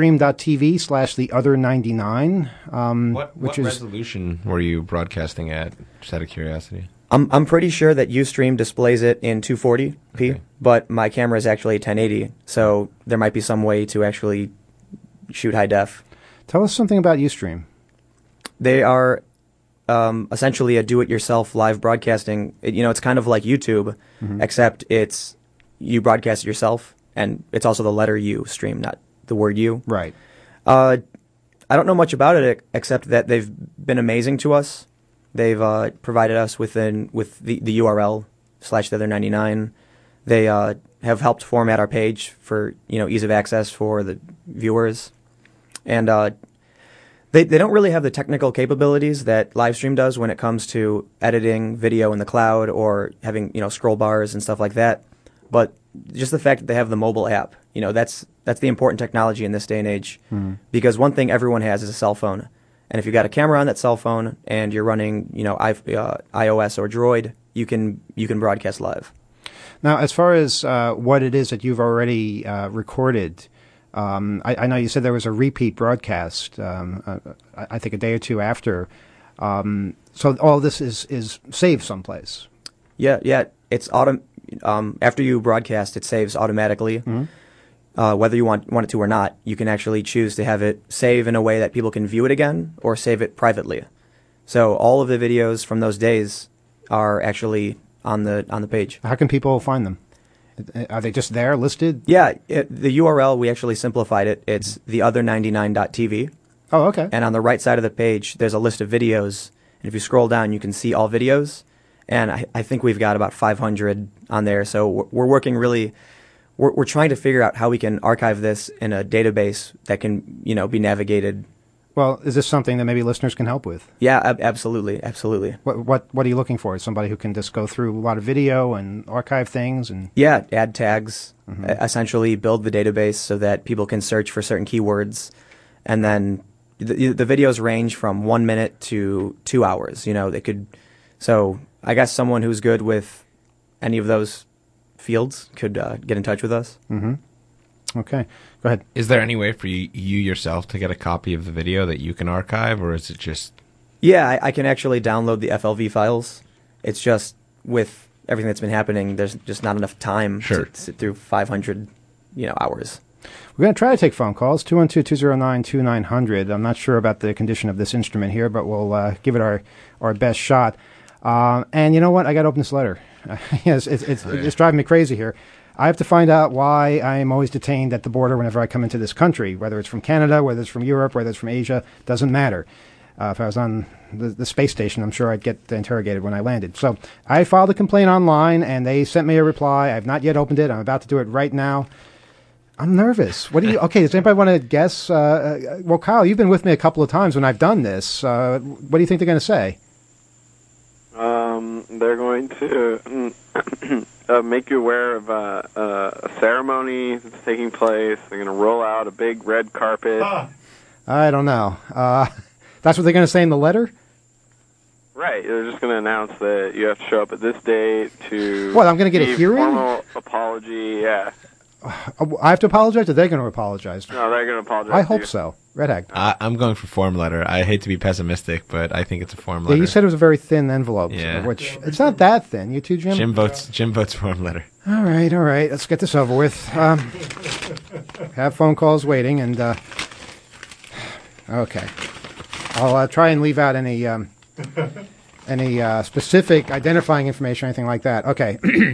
ustream.tv/theother99. What resolution were you broadcasting at, just out of curiosity? I'm pretty sure that Ustream displays it in 240p, but my camera is actually 1080, so there might be some way to actually shoot high def. Tell us something about Ustream. They are essentially a do-it-yourself live broadcasting. It's kind of like YouTube, except it's you broadcast it yourself, and it's also the letter U stream, not the word U. Right. I don't know much about it except that they've been amazing to us. They've provided us with the URL /theother99. They have helped format our page for ease of access for the viewers, and they don't really have the technical capabilities that Livestream does when it comes to editing video in the cloud or having scroll bars and stuff like that. But just the fact that they have the mobile app, that's the important technology in this day and age. Because one thing everyone has is a cell phone. And if you've got a camera on that cell phone and you're running, iOS or Droid, you can broadcast live. Now, as far as what it is that you've already recorded, I know you said there was a repeat broadcast, I think a day or two after. So all this is saved someplace. Yeah. It's after you broadcast, it saves automatically. Whether you want it to or not, you can actually choose to have it save in a way that people can view it again or save it privately. So all of the videos from those days are actually on the page. How can people find them? Are they just there listed? Yeah, the URL, we actually simplified it. It's theother99.tv. Oh, okay. And on the right side of the page, there's a list of videos. And if you scroll down, you can see all videos. And I think we've got about 500 on there. So we're working really... We're trying to figure out how we can archive this in a database that can, be navigated. Well, is this something that maybe listeners can help with? Yeah, absolutely. What are you looking for? Somebody who can just go through a lot of video and archive things and yeah, add tags, essentially build the database so that people can search for certain keywords, and then the videos range from 1 minute to 2 hours. They could. So I guess someone who's good with any of those fields could get in touch with us. Okay, go ahead. Is there any way for you yourself to get a copy of the video that you can archive, or is it just... Yeah, I can actually download the FLV files, It's just with everything that's been happening, there's just not enough time to sit through 500, hours. We're going to try to take phone calls, 212-209-2900. I'm not sure about the condition of this instrument here, but we'll give it our best shot. And you know what? I got to open this letter. Yes, it's driving me crazy here. I have to find out why I am always detained at the border whenever I come into this country, whether it's from Canada, whether it's from Europe, whether it's from Asia, doesn't matter. If I was on the space station, I'm sure I'd get interrogated when I landed. So I filed a complaint online, and they sent me a reply. I've not yet opened it. I'm about to do it right now. I'm nervous. Okay, does anybody want to guess? Well, Kyle, you've been with me a couple of times when I've done this. What do you think they're going to say? They're going to make you aware of a ceremony that's taking place. They're going to roll out a big red carpet. I don't know. That's what they're going to say in the letter? Right. They're just going to announce that you have to show up at this date to... What, I'm going to get a hearing? Formal apology, yeah. I have to apologize, or they're going to apologize? No, they're going to apologize. I hope so. Red Hag. I'm going for form letter. I hate to be pessimistic, but I think it's a form letter. Yeah, you said it was a very thin envelope. Yeah. Which, it's not that thin. You too, Jim? Jim votes form letter. All right. Let's get this over with. Have phone calls waiting, and... okay. I'll try and leave out any specific identifying information or anything like that. Okay.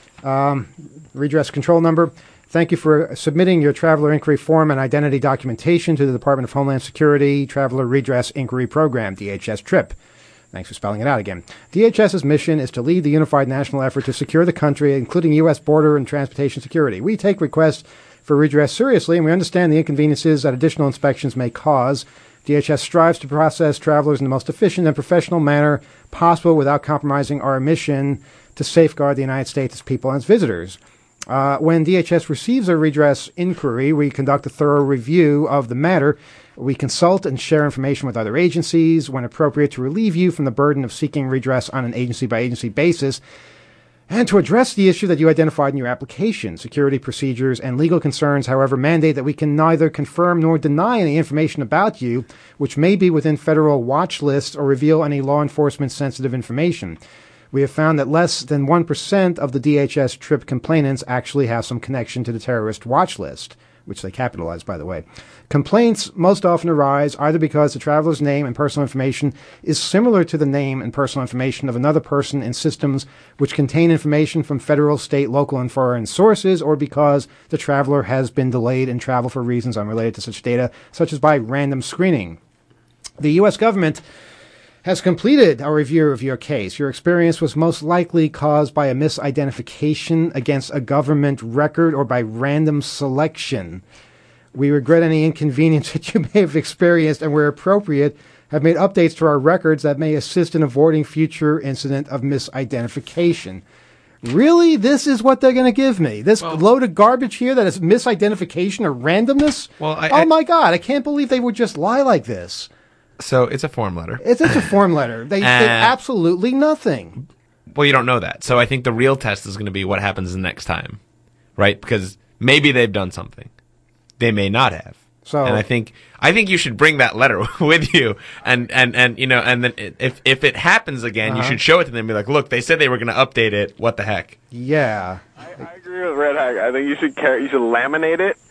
Redress control number. Thank you for submitting your traveler inquiry form and identity documentation to the Department of Homeland Security Traveler Redress Inquiry Program, DHS TRIP. Thanks for spelling it out again. DHS's mission is to lead the unified national effort to secure the country, including U.S. border and transportation security. We take requests for redress seriously, and we understand the inconveniences that additional inspections may cause. DHS strives to process travelers in the most efficient and professional manner possible without compromising our mission to safeguard the United States, its people, and its visitors. When DHS receives a redress inquiry, we conduct a thorough review of the matter. We consult and share information with other agencies when appropriate to relieve you from the burden of seeking redress on an agency-by-agency basis and to address the issue that you identified in your application. Security procedures and legal concerns, however, mandate that we can neither confirm nor deny any information about you which may be within federal watch lists or reveal any law enforcement sensitive information. We have found that less than 1% of the DHS TRIP complainants actually have some connection to the terrorist watch list, which they capitalize, by the way. Complaints most often arise either because the traveler's name and personal information is similar to the name and personal information of another person in systems which contain information from federal, state, local, and foreign sources, or because the traveler has been delayed in travel for reasons unrelated to such data, such as by random screening. The U.S. government has completed a review of your case. Your experience was most likely caused by a misidentification against a government record or by random selection. We regret any inconvenience that you may have experienced and, where appropriate, have made updates to our records that may assist in avoiding future incident of misidentification. Really? This is what they're going to give me? This load of garbage here that is misidentification or randomness? Oh my God, I can't believe they would just lie like this. So it's a form letter. It's a form letter. They did absolutely nothing. Well, you don't know that. So I think the real test is going to be what happens the next time, right? Because maybe they've done something. They may not have. So, and I think you should bring that letter with you, and you know, and then if it happens again, you should show it to them and be like, look, they said they were going to update it. What the heck? Yeah. I agree with Red Hag. I think you should laminate it.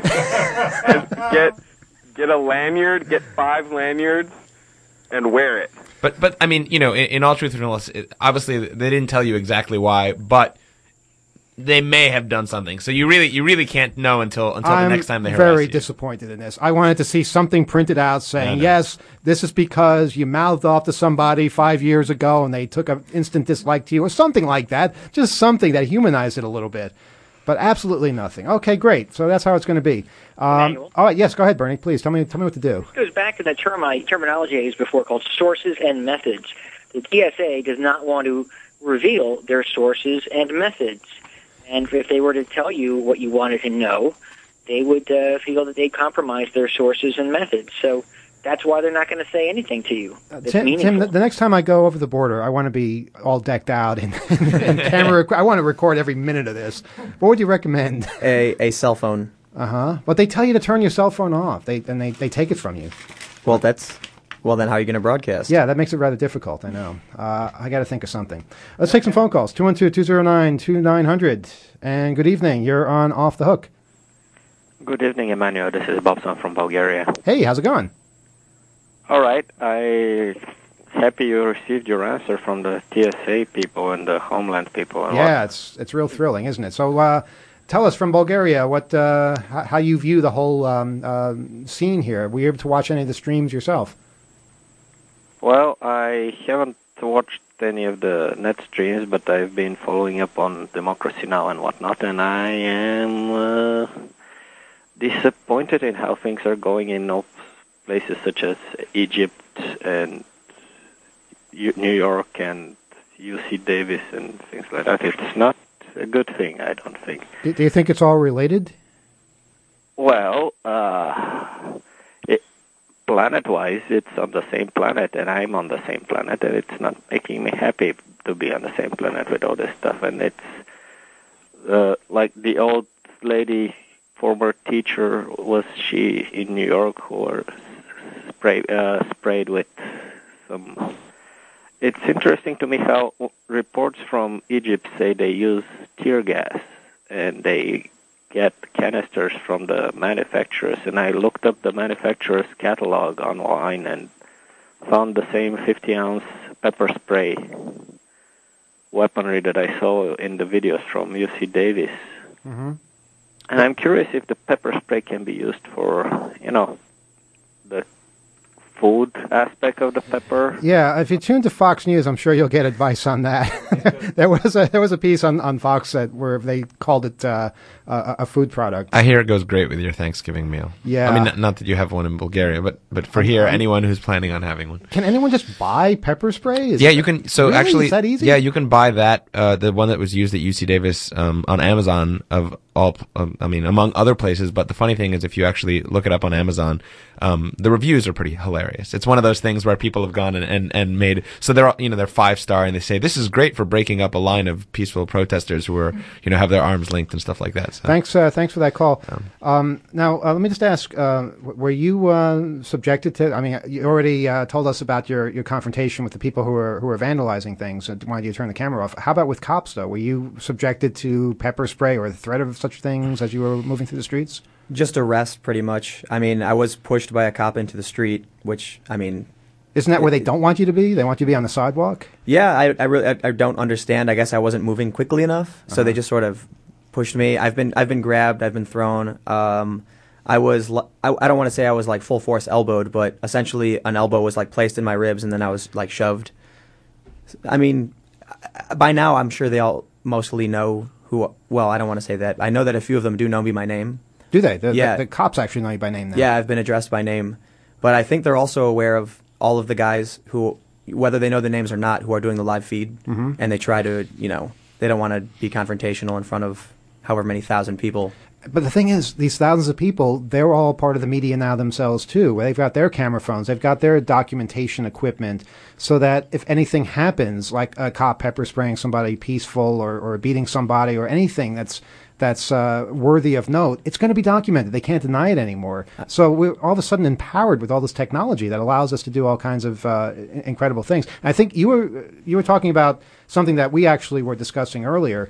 And get a lanyard, get 5 lanyards, and wear it. But I mean, you know, in all truthfulness, obviously they didn't tell you exactly why, but they may have done something. So you really can't know until the next time they harass you. I'm very disappointed in this. I wanted to see something printed out saying, yes, this is because you mouthed off to somebody 5 years ago and they took an instant dislike to you, or something like that. Just something that humanized it a little bit. But absolutely nothing. Okay, great. So that's how it's going to be. All right, yes, go ahead, Bernie. Please tell me what to do. This goes back to the terminology I used before called sources and methods. The TSA does not want to reveal their sources and methods. And if they were to tell you what you wanted to know, they would feel that they compromised their sources and methods. So that's why they're not going to say anything to you. Tim, the next time I go over the border, I want to be all decked out in camera. I want to record every minute of this. What would you recommend? A cell phone. But they tell you to turn your cell phone off. They take it from you. Well, that's Well, then how are you going to broadcast? Yeah, that makes it rather difficult, I know. I got to think of something. Let's take some phone calls. 212-209-2900. And good evening. You're on Off the Hook. Good evening, Emmanuel. This is Bobson from Bulgaria. Hey, how's it going? All right. Happy you received your answer from the TSA people and the Homeland people. And yeah, it's real thrilling, isn't it? So tell us from Bulgaria how you view the whole scene here. Were you able to watch any of the streams yourself? Well, I haven't watched any of the net streams, but I've been following up on Democracy Now! And whatnot, and I am disappointed in how things are going in places such as Egypt and New York and UC Davis and things like that. It's not a good thing, I don't think. Do you think it's all related? Well, planet-wise, it's on the same planet, and I'm on the same planet, and it's not making me happy to be on the same planet with all this stuff. And it's like the old lady, former teacher, was she in New York, who were sprayed with some... It's interesting to me how reports from Egypt say they use tear gas, and they get canisters from the manufacturers, and I looked up the manufacturer's catalog online and found the same 50-ounce pepper spray weaponry that I saw in the videos from UC Davis. Mm-hmm. And I'm curious if the pepper spray can be used for, the food aspect of the pepper. Yeah, if you tune to Fox News, I'm sure you'll get advice on that. there was a piece on Fox where they called it a food product. I hear it goes great with your Thanksgiving meal. Yeah. I mean, not that you have one in Bulgaria, but for here, anyone who's planning on having one. Can anyone just buy pepper spray? You can. So really? actually, Is that easy? Yeah, you can buy that. The one that was used at UC Davis on Amazon among other places. But the funny thing is, if you actually look it up on Amazon, the reviews are pretty hilarious. It's one of those things where people have gone and made, so they're 5-star, and they say this is great for breaking up a line of peaceful protesters who are have their arms linked and stuff like that. So. Thanks for that call. Now let me just ask: were you subjected to? I mean, you already told us about your confrontation with the people who are vandalizing things and wanted you to turn the camera off. How about with cops, though? Were you subjected to pepper spray or the threat of such things as you were moving through the streets? Just arrest, pretty much. I mean, I was pushed by a cop into the street, which, I mean... Isn't that where they don't want you to be? They want you to be on the sidewalk? Yeah, I really don't understand. I guess I wasn't moving quickly enough, so they just sort of pushed me. I've been grabbed, I've been thrown. I don't want to say I was like full force elbowed, but essentially an elbow was like placed in my ribs and then I was like shoved. I mean, by now I'm sure they all mostly know who... Well, I don't want to say that. I know that a few of them do know me by name. Do they? The cops actually know you by name now. Yeah, I've been addressed by name. But I think they're also aware of all of the guys who, whether they know the names or not, who are doing the live feed. Mm-hmm. And they try to, they don't want to be confrontational in front of however many thousand people. But the thing is, these thousands of people, they're all part of the media now themselves, too. They've got their camera phones. They've got their documentation equipment so that if anything happens, like a cop pepper spraying somebody peaceful or beating somebody or anything that's worthy of note, it's going to be documented. They can't deny it anymore. So we're all of a sudden empowered with all this technology that allows us to do all kinds of incredible things. And I think you were talking about something that we actually were discussing earlier,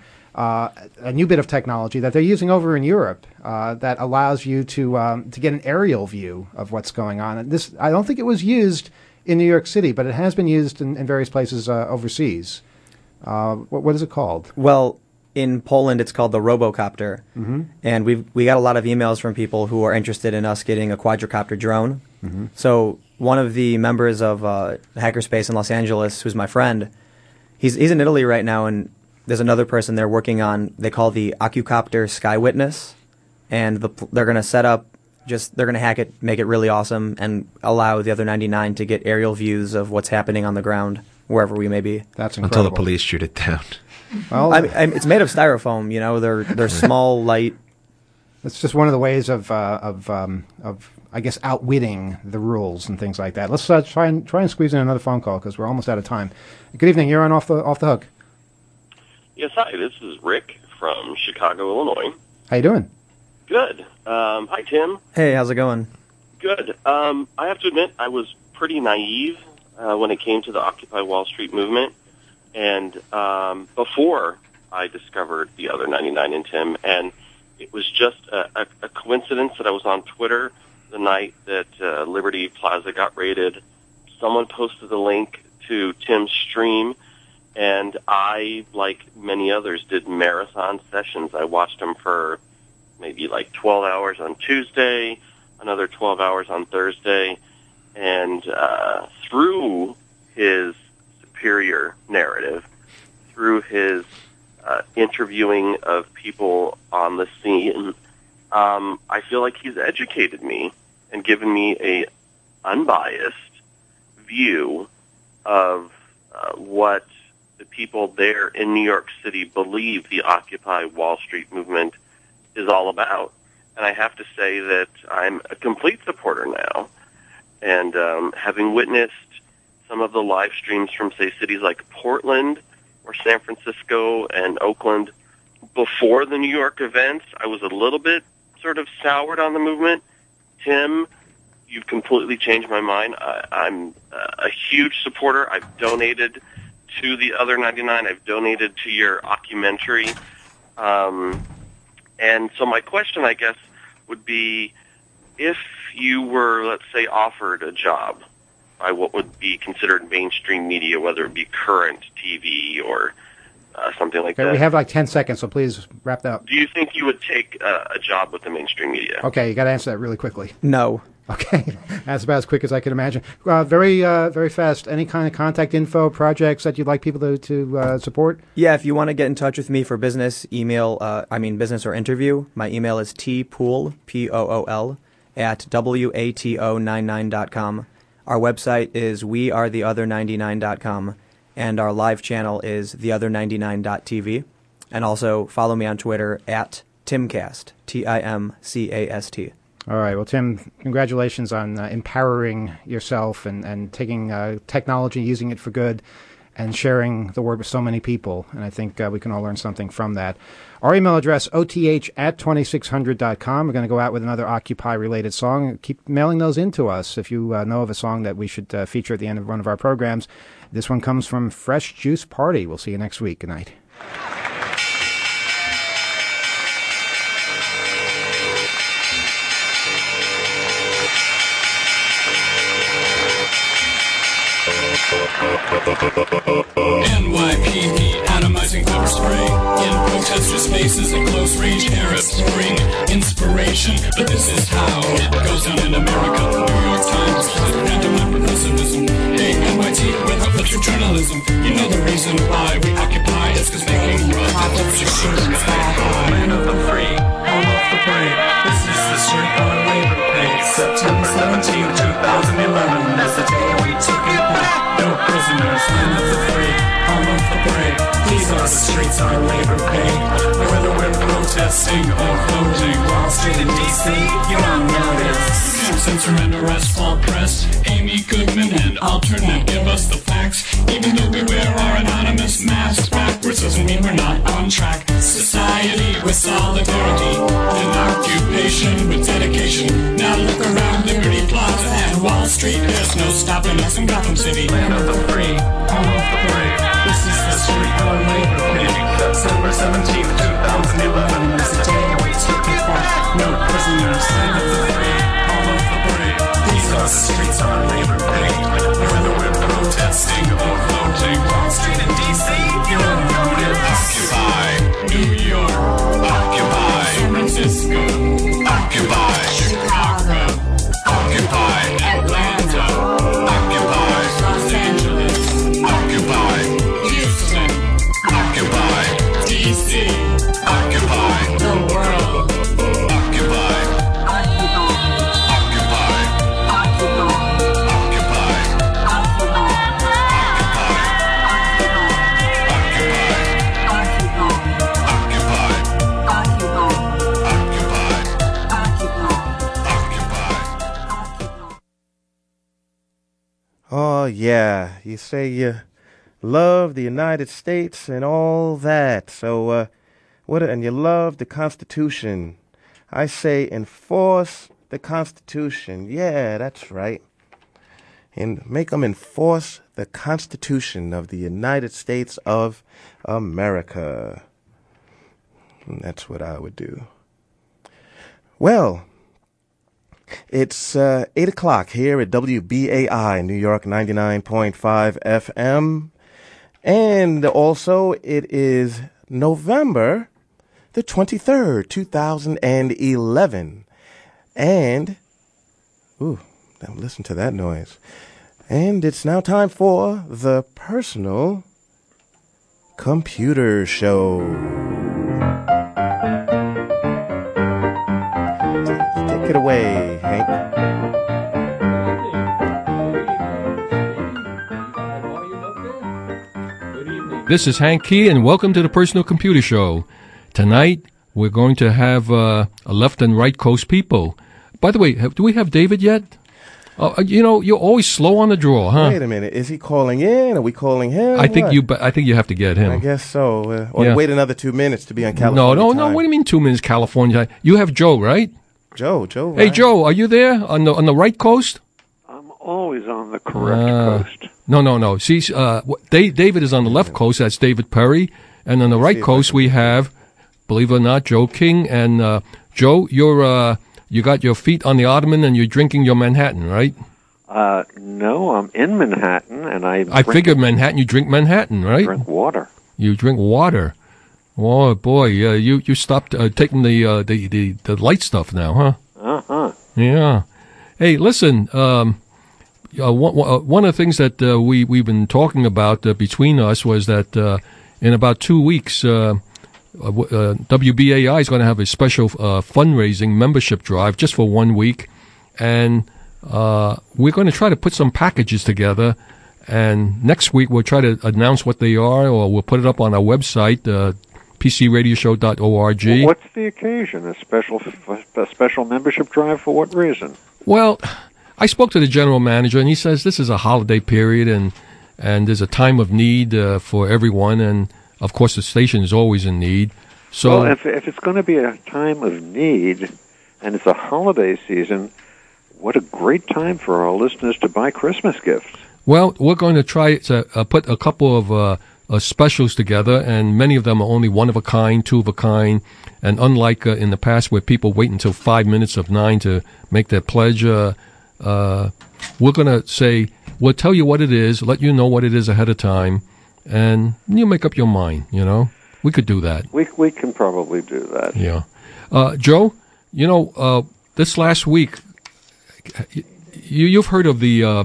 a new bit of technology that they're using over in Europe that allows you to get an aerial view of what's going on. And this, I don't think it was used in New York City, but it has been used in various places overseas. What is it called? Well, in Poland, it's called the Robocopter, and we got a lot of emails from people who are interested in us getting a quadricopter drone. Mm-hmm. So one of the members of Hackerspace in Los Angeles, who's my friend, he's in Italy right now, and there's another person they're working on. They call the Occupcopter Sky Witness, and they're going to set up. They're going to hack it, make it really awesome, and allow the other 99 to get aerial views of what's happening on the ground wherever we may be. That's incredible. Until the police shoot it down. Well, it's made of styrofoam. They're small, light. It's just one of the ways of I guess outwitting the rules and things like that. Let's try and squeeze in another phone call because we're almost out of time. Good evening. You're on off the hook. Yes, hi. This is Rick from Chicago, Illinois. How you doing? Good. Hi, Tim. Hey, how's it going? Good. I have to admit, I was pretty naive when it came to the Occupy Wall Street movement, and before I discovered the other 99 and Tim, and it was just a coincidence that I was on Twitter the night that Liberty Plaza got raided. Someone posted a link to Tim's stream, and I, like many others, did marathon sessions. I watched him for maybe like 12 hours on Tuesday, another 12 hours on Thursday, and through his superior narrative, through his interviewing of people on the scene, I feel like he's educated me and given me a unbiased view of what the people there in New York City believe the Occupy Wall Street movement is all about. And I have to say that I'm a complete supporter now. And having witnessed some of the live streams from, say, cities like Portland or San Francisco and Oakland before the New York events, I was a little bit sort of soured on the movement. Tim, you've completely changed my mind. I'm a huge supporter. I've donated to the other 99. I've donated to your documentary. And so my question, I guess, would be, if you were, let's say, offered a job by what would be considered mainstream media, whether it be current TV or something like that. We have like 10 seconds, so please wrap that up. Do you think you would take a job with the mainstream media? Okay, you got to answer that really quickly. No. Okay, that's about as quick as I can imagine. Very fast. Any kind of contact info, projects that you'd like people to support? Yeah, if you want to get in touch with me for business, business or interview, my email is tpool, P-O-O-L, at wato99.com. Our website is wearetheother99.com, and our live channel is theother99.tv. And also follow me on Twitter at Timcast, Timcast. All right. Well, Tim, congratulations on empowering yourself and taking technology, using it for good, and sharing the word with so many people. And I think we can all learn something from that. Our email address, oth@2600.com. We're going to go out with another Occupy-related song. Keep mailing those in to us if you know of a song that we should feature at the end of one of our programs. This one comes from Fresh Juice Party. We'll see you next week. Good night. NYPD atomizing pepper spray in protester spaces and close-range Arab Spring inspiration, but this is how it goes down in America. New York Times, anti progressivism. Hey, NYT with uplifting journalism. You know the reason why we occupy is because making profits is land of the free, home of the brave. This is the street on labor pay. September 17, 2011. That's the day we took it back. No prisoners, land of the free, home of the brave. These are the streets, our labor pay. Whether we're protesting or voting, Wall Street in D.C., you don't notice. Can't censor and arrest all press. Amy Goodman and Alternate give us the facts. Even though we wear our anonymous masks backwards, doesn't mean we're not on track. Society with solidarity, an occupation with dedication. Now look around Liberty Plaza and Wall Street. There's no stopping us in Gotham City. Land of the free, home of the brave. This is the street our labor pay. September 17, 2011. That's the day we took it back. No prisoners, land of the free, home of the brave. These are the streets our labor pay. Whether we're protesting or voting, Wall Street in D.C., you don't notice. Occupy New York, occupy San Francisco, occupy Chicago, occupy Atlanta, occupy Los Angeles, occupy Houston, occupy D.C., occupy the world, occupy, occupy, occupy, Oh, yeah. You say you love the United States and all that. So, and you love the Constitution. I say enforce the Constitution. Yeah, that's right. and make them enforce the Constitution of the United States of America. And that's what I would do. Well, it's 8 o'clock here at WBAI, New York 99.5 FM. And also it is November the 23rd, 2011. And, ooh, now listen to that noise. And it's now time for the Personal Computer Show. Take it away, Hank. This is Hank Key, and welcome to the Personal Computer Show. Tonight, we're going to have a left and right coast people. By the way, do we have David yet? You're always slow on the draw, huh? Wait a minute. Is he calling in? Are we calling him? I think you have to get him. I guess so. Or wait another 2 minutes to be on California time. No. What do you mean 2 minutes, California time? You have Joe, right? Joe. Hey, Joe, are you there on the right coast? I'm always on the correct coast. No. See, David is on the left coast. That's David Perry. And on the right coast, we have, believe it or not, Joe King. And Joe, you got your feet on the ottoman and you're drinking your Manhattan, right? No, I'm in Manhattan, and I figured Manhattan. You drink Manhattan, right? Drink water. You drink water. Oh boy, you stopped taking the light stuff now, huh? Uh-huh. Yeah. Hey, listen. One of the things that we've been talking about between us was that in about 2 weeks, WBAI is going to have a special fundraising membership drive just for 1 week, and we're going to try to put some packages together. And next week we'll try to announce what they are, or we'll put it up on our website, PCRadioshow.org. Well, what's the occasion? A special membership drive for what reason? Well, I spoke to the general manager, and he says this is a holiday period, and there's a time of need for everyone, and of course the station is always in need. So, well, if it's going to be a time of need, and it's a holiday season, what a great time for our listeners to buy Christmas gifts. Well, we're going to try to put a couple of specials together, and many of them are only one of a kind, two of a kind, and unlike in the past where people wait until 5 minutes of 9 to make their pledge, we're going to say, we'll tell you what it is, let you know what it is ahead of time, and you make up your mind, We could do that. We can probably do that. Yeah. Joe, this last week, you've heard of the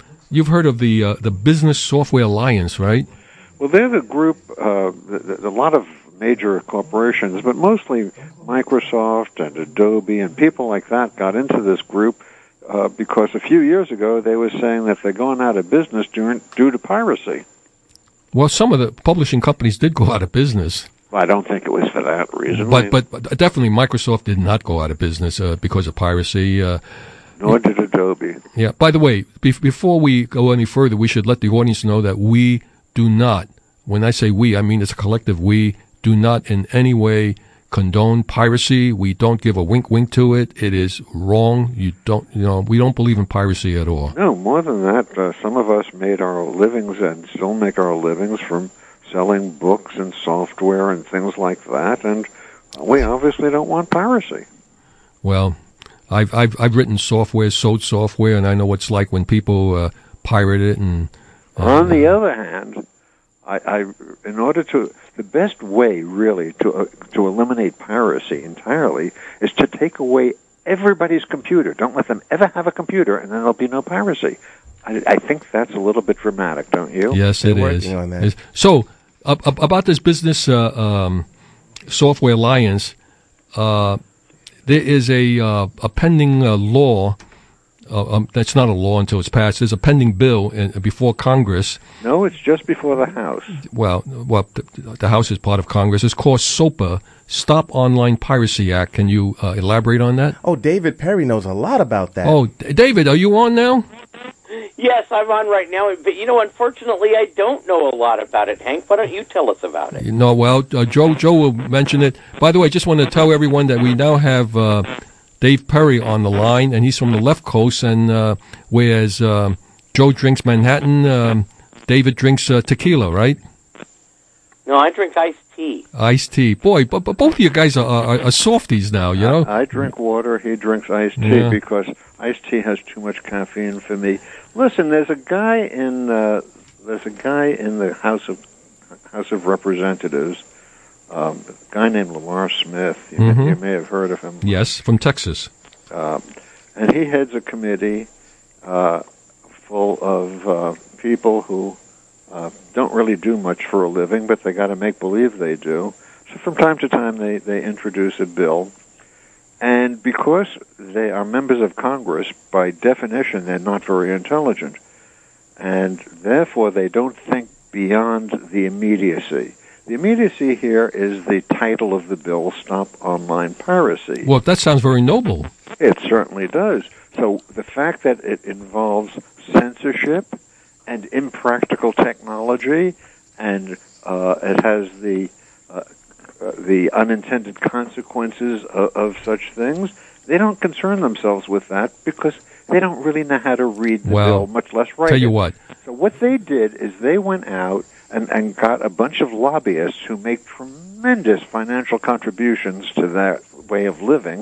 Business Software Alliance, right? Well, they're the group, a lot of major corporations, but mostly Microsoft and Adobe and people like that got into this group because a few years ago they were saying that they're going out of business due to piracy. Well, some of the publishing companies did go out of business. I don't think it was for that reason. But definitely Microsoft did not go out of business because of piracy. Nor did Adobe. Yeah. By the way, before we go any further, we should let the audience know that we do not, when I say we, I mean it's a collective we, do not in any way condone piracy. We don't give a wink to it. It is wrong. We don't believe in piracy at all. No, more than that, some of us made our livings and still make our livings from selling books and software and things like that, and we obviously don't want piracy. Well, I've written software, sold software, and I know what it's like when people pirate it. And on the other hand, the best way really to eliminate piracy entirely is to take away everybody's computer. Don't let them ever have a computer, and then there'll be no piracy. I think that's a little bit dramatic, don't you? Yes, it is. So, about this Business Software Alliance, there is a pending law. That's not a law until it's passed. There's a pending bill before Congress. No, it's just before the House. Well, the House is part of Congress. It's called SOPA, Stop Online Piracy Act. Can you elaborate on that? Oh, David Perry knows a lot about that. Oh, David, are you on now? Yes, I'm on right now, but unfortunately, I don't know a lot about it, Hank. Why don't you tell us about it? No, well, Joe will mention it. By the way, I just want to tell everyone that we now have Dave Perry on the line, and he's from the left coast, and whereas Joe Joe drinks Manhattan. David drinks tequila, right? No, I drink iced tea. Iced tea. Boy, but both of you guys are softies now, you know? I drink water. He drinks iced tea because iced tea has too much caffeine for me. Listen, there's a guy in the House of Representatives, a guy named Lamar Smith. You may have heard of him. Yes, from Texas. And he heads a committee full of people who don't really do much for a living, but they got to make believe they do. So from time to time, they introduce a bill. And because they are members of Congress, by definition, they're not very intelligent. And therefore, they don't think beyond the immediacy. The immediacy here is the title of the bill, Stop Online Piracy. Well, that sounds very noble. It certainly does. So the fact that it involves censorship and impractical technology, and it has the unintended consequences of such things, they don't concern themselves with that because they don't really know how to read the bill, much less write it. Tell you what. So what they did is they went out and got a bunch of lobbyists who make tremendous financial contributions to that way of living,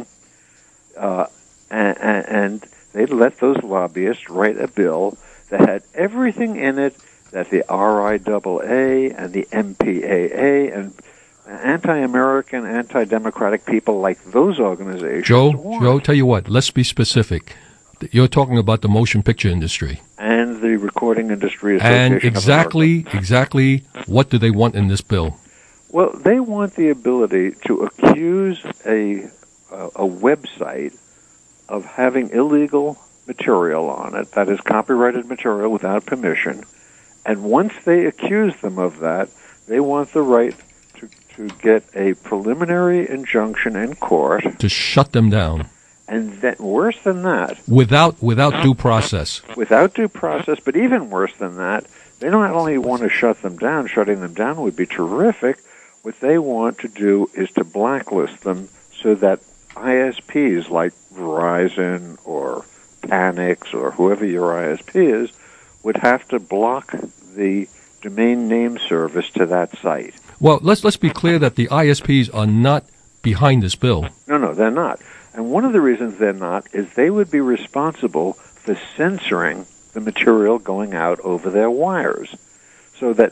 and they let those lobbyists write a bill that had everything in it that the RIAA and the MPAA and anti-American, anti-democratic people like those organizations Joe, tell you what, let's be specific. You're talking about the motion picture industry. And the Recording Industry Association And exactly what do they want in this bill? Well, they want the ability to accuse a website of having illegal material on it, that is copyrighted material without permission. And once they accuse them of that, they want the right to get a preliminary injunction in court. To shut them down. And then, worse than that... Without due process. Without due process, but even worse than that, they don't only want to shut them down. Shutting them down would be terrific. What they want to do is to blacklist them so that ISPs like Verizon or Panix or whoever your ISP is would have to block the domain name service to that site. Well, let's be clear that the ISPs are not behind this bill. No, they're not. And one of the reasons they're not is they would be responsible for censoring the material going out over their wires. So that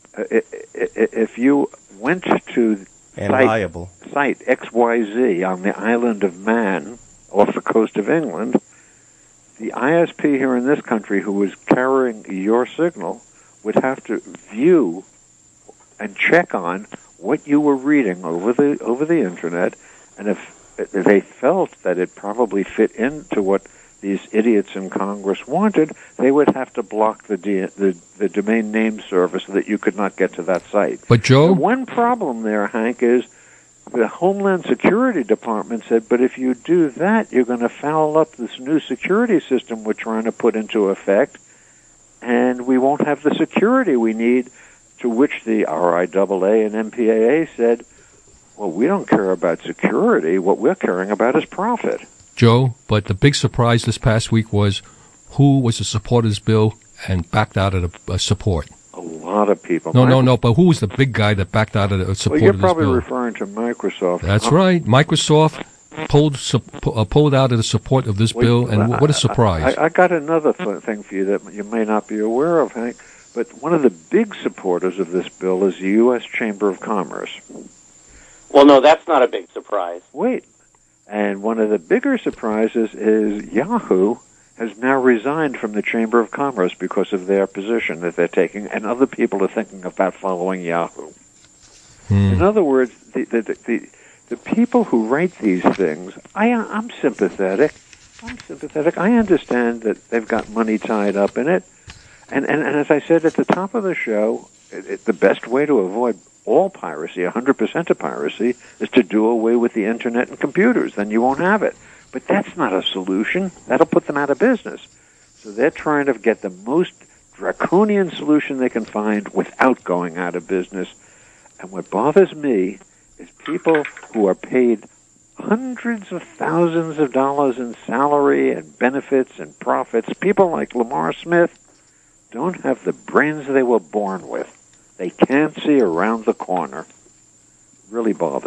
if you went to site XYZ on the island of Man off the coast of England, the ISP here in this country who was carrying your signal would have to view and check on what you were reading over the internet, and if they felt that it probably fit into what these idiots in Congress wanted, they would have to block the domain name service so that you could not get to that site. But Joe, the one problem there, Hank, is the Homeland Security Department said, but if you do that, you're going to foul up this new security system we're trying to put into effect, and we won't have the security we need, to which the RIAA and MPAA said, well, we don't care about security. What we're caring about is profit. Joe, but the big surprise this past week was who was the support of this bill and backed out of the support. A lot of people. No, but who was the big guy that backed out of the support of this bill? Well, you're probably referring to Microsoft. That's right. Microsoft pulled out of the support of this bill, and what a surprise. I got another thing for you that you may not be aware of, Hank, but one of the big supporters of this bill is the U.S. Chamber of Commerce. Well, no, that's not a big surprise. Wait. And one of the bigger surprises is Yahoo has now resigned from the Chamber of Commerce because of their position that they're taking, and other people are thinking about following Yahoo. In other words, the people who write these things, I'm sympathetic. I understand that they've got money tied up in it. And as I said at the top of the show, the best way to avoid all piracy, 100% of piracy, is to do away with the Internet and computers. Then you won't have it. But that's not a solution. That'll put them out of business. So they're trying to get the most draconian solution they can find without going out of business. And what bothers me is people who are paid hundreds of thousands of dollars in salary and benefits and profits, people like Lamar Smith, don't have the brains they were born with. They can't see around the corner. Really bothers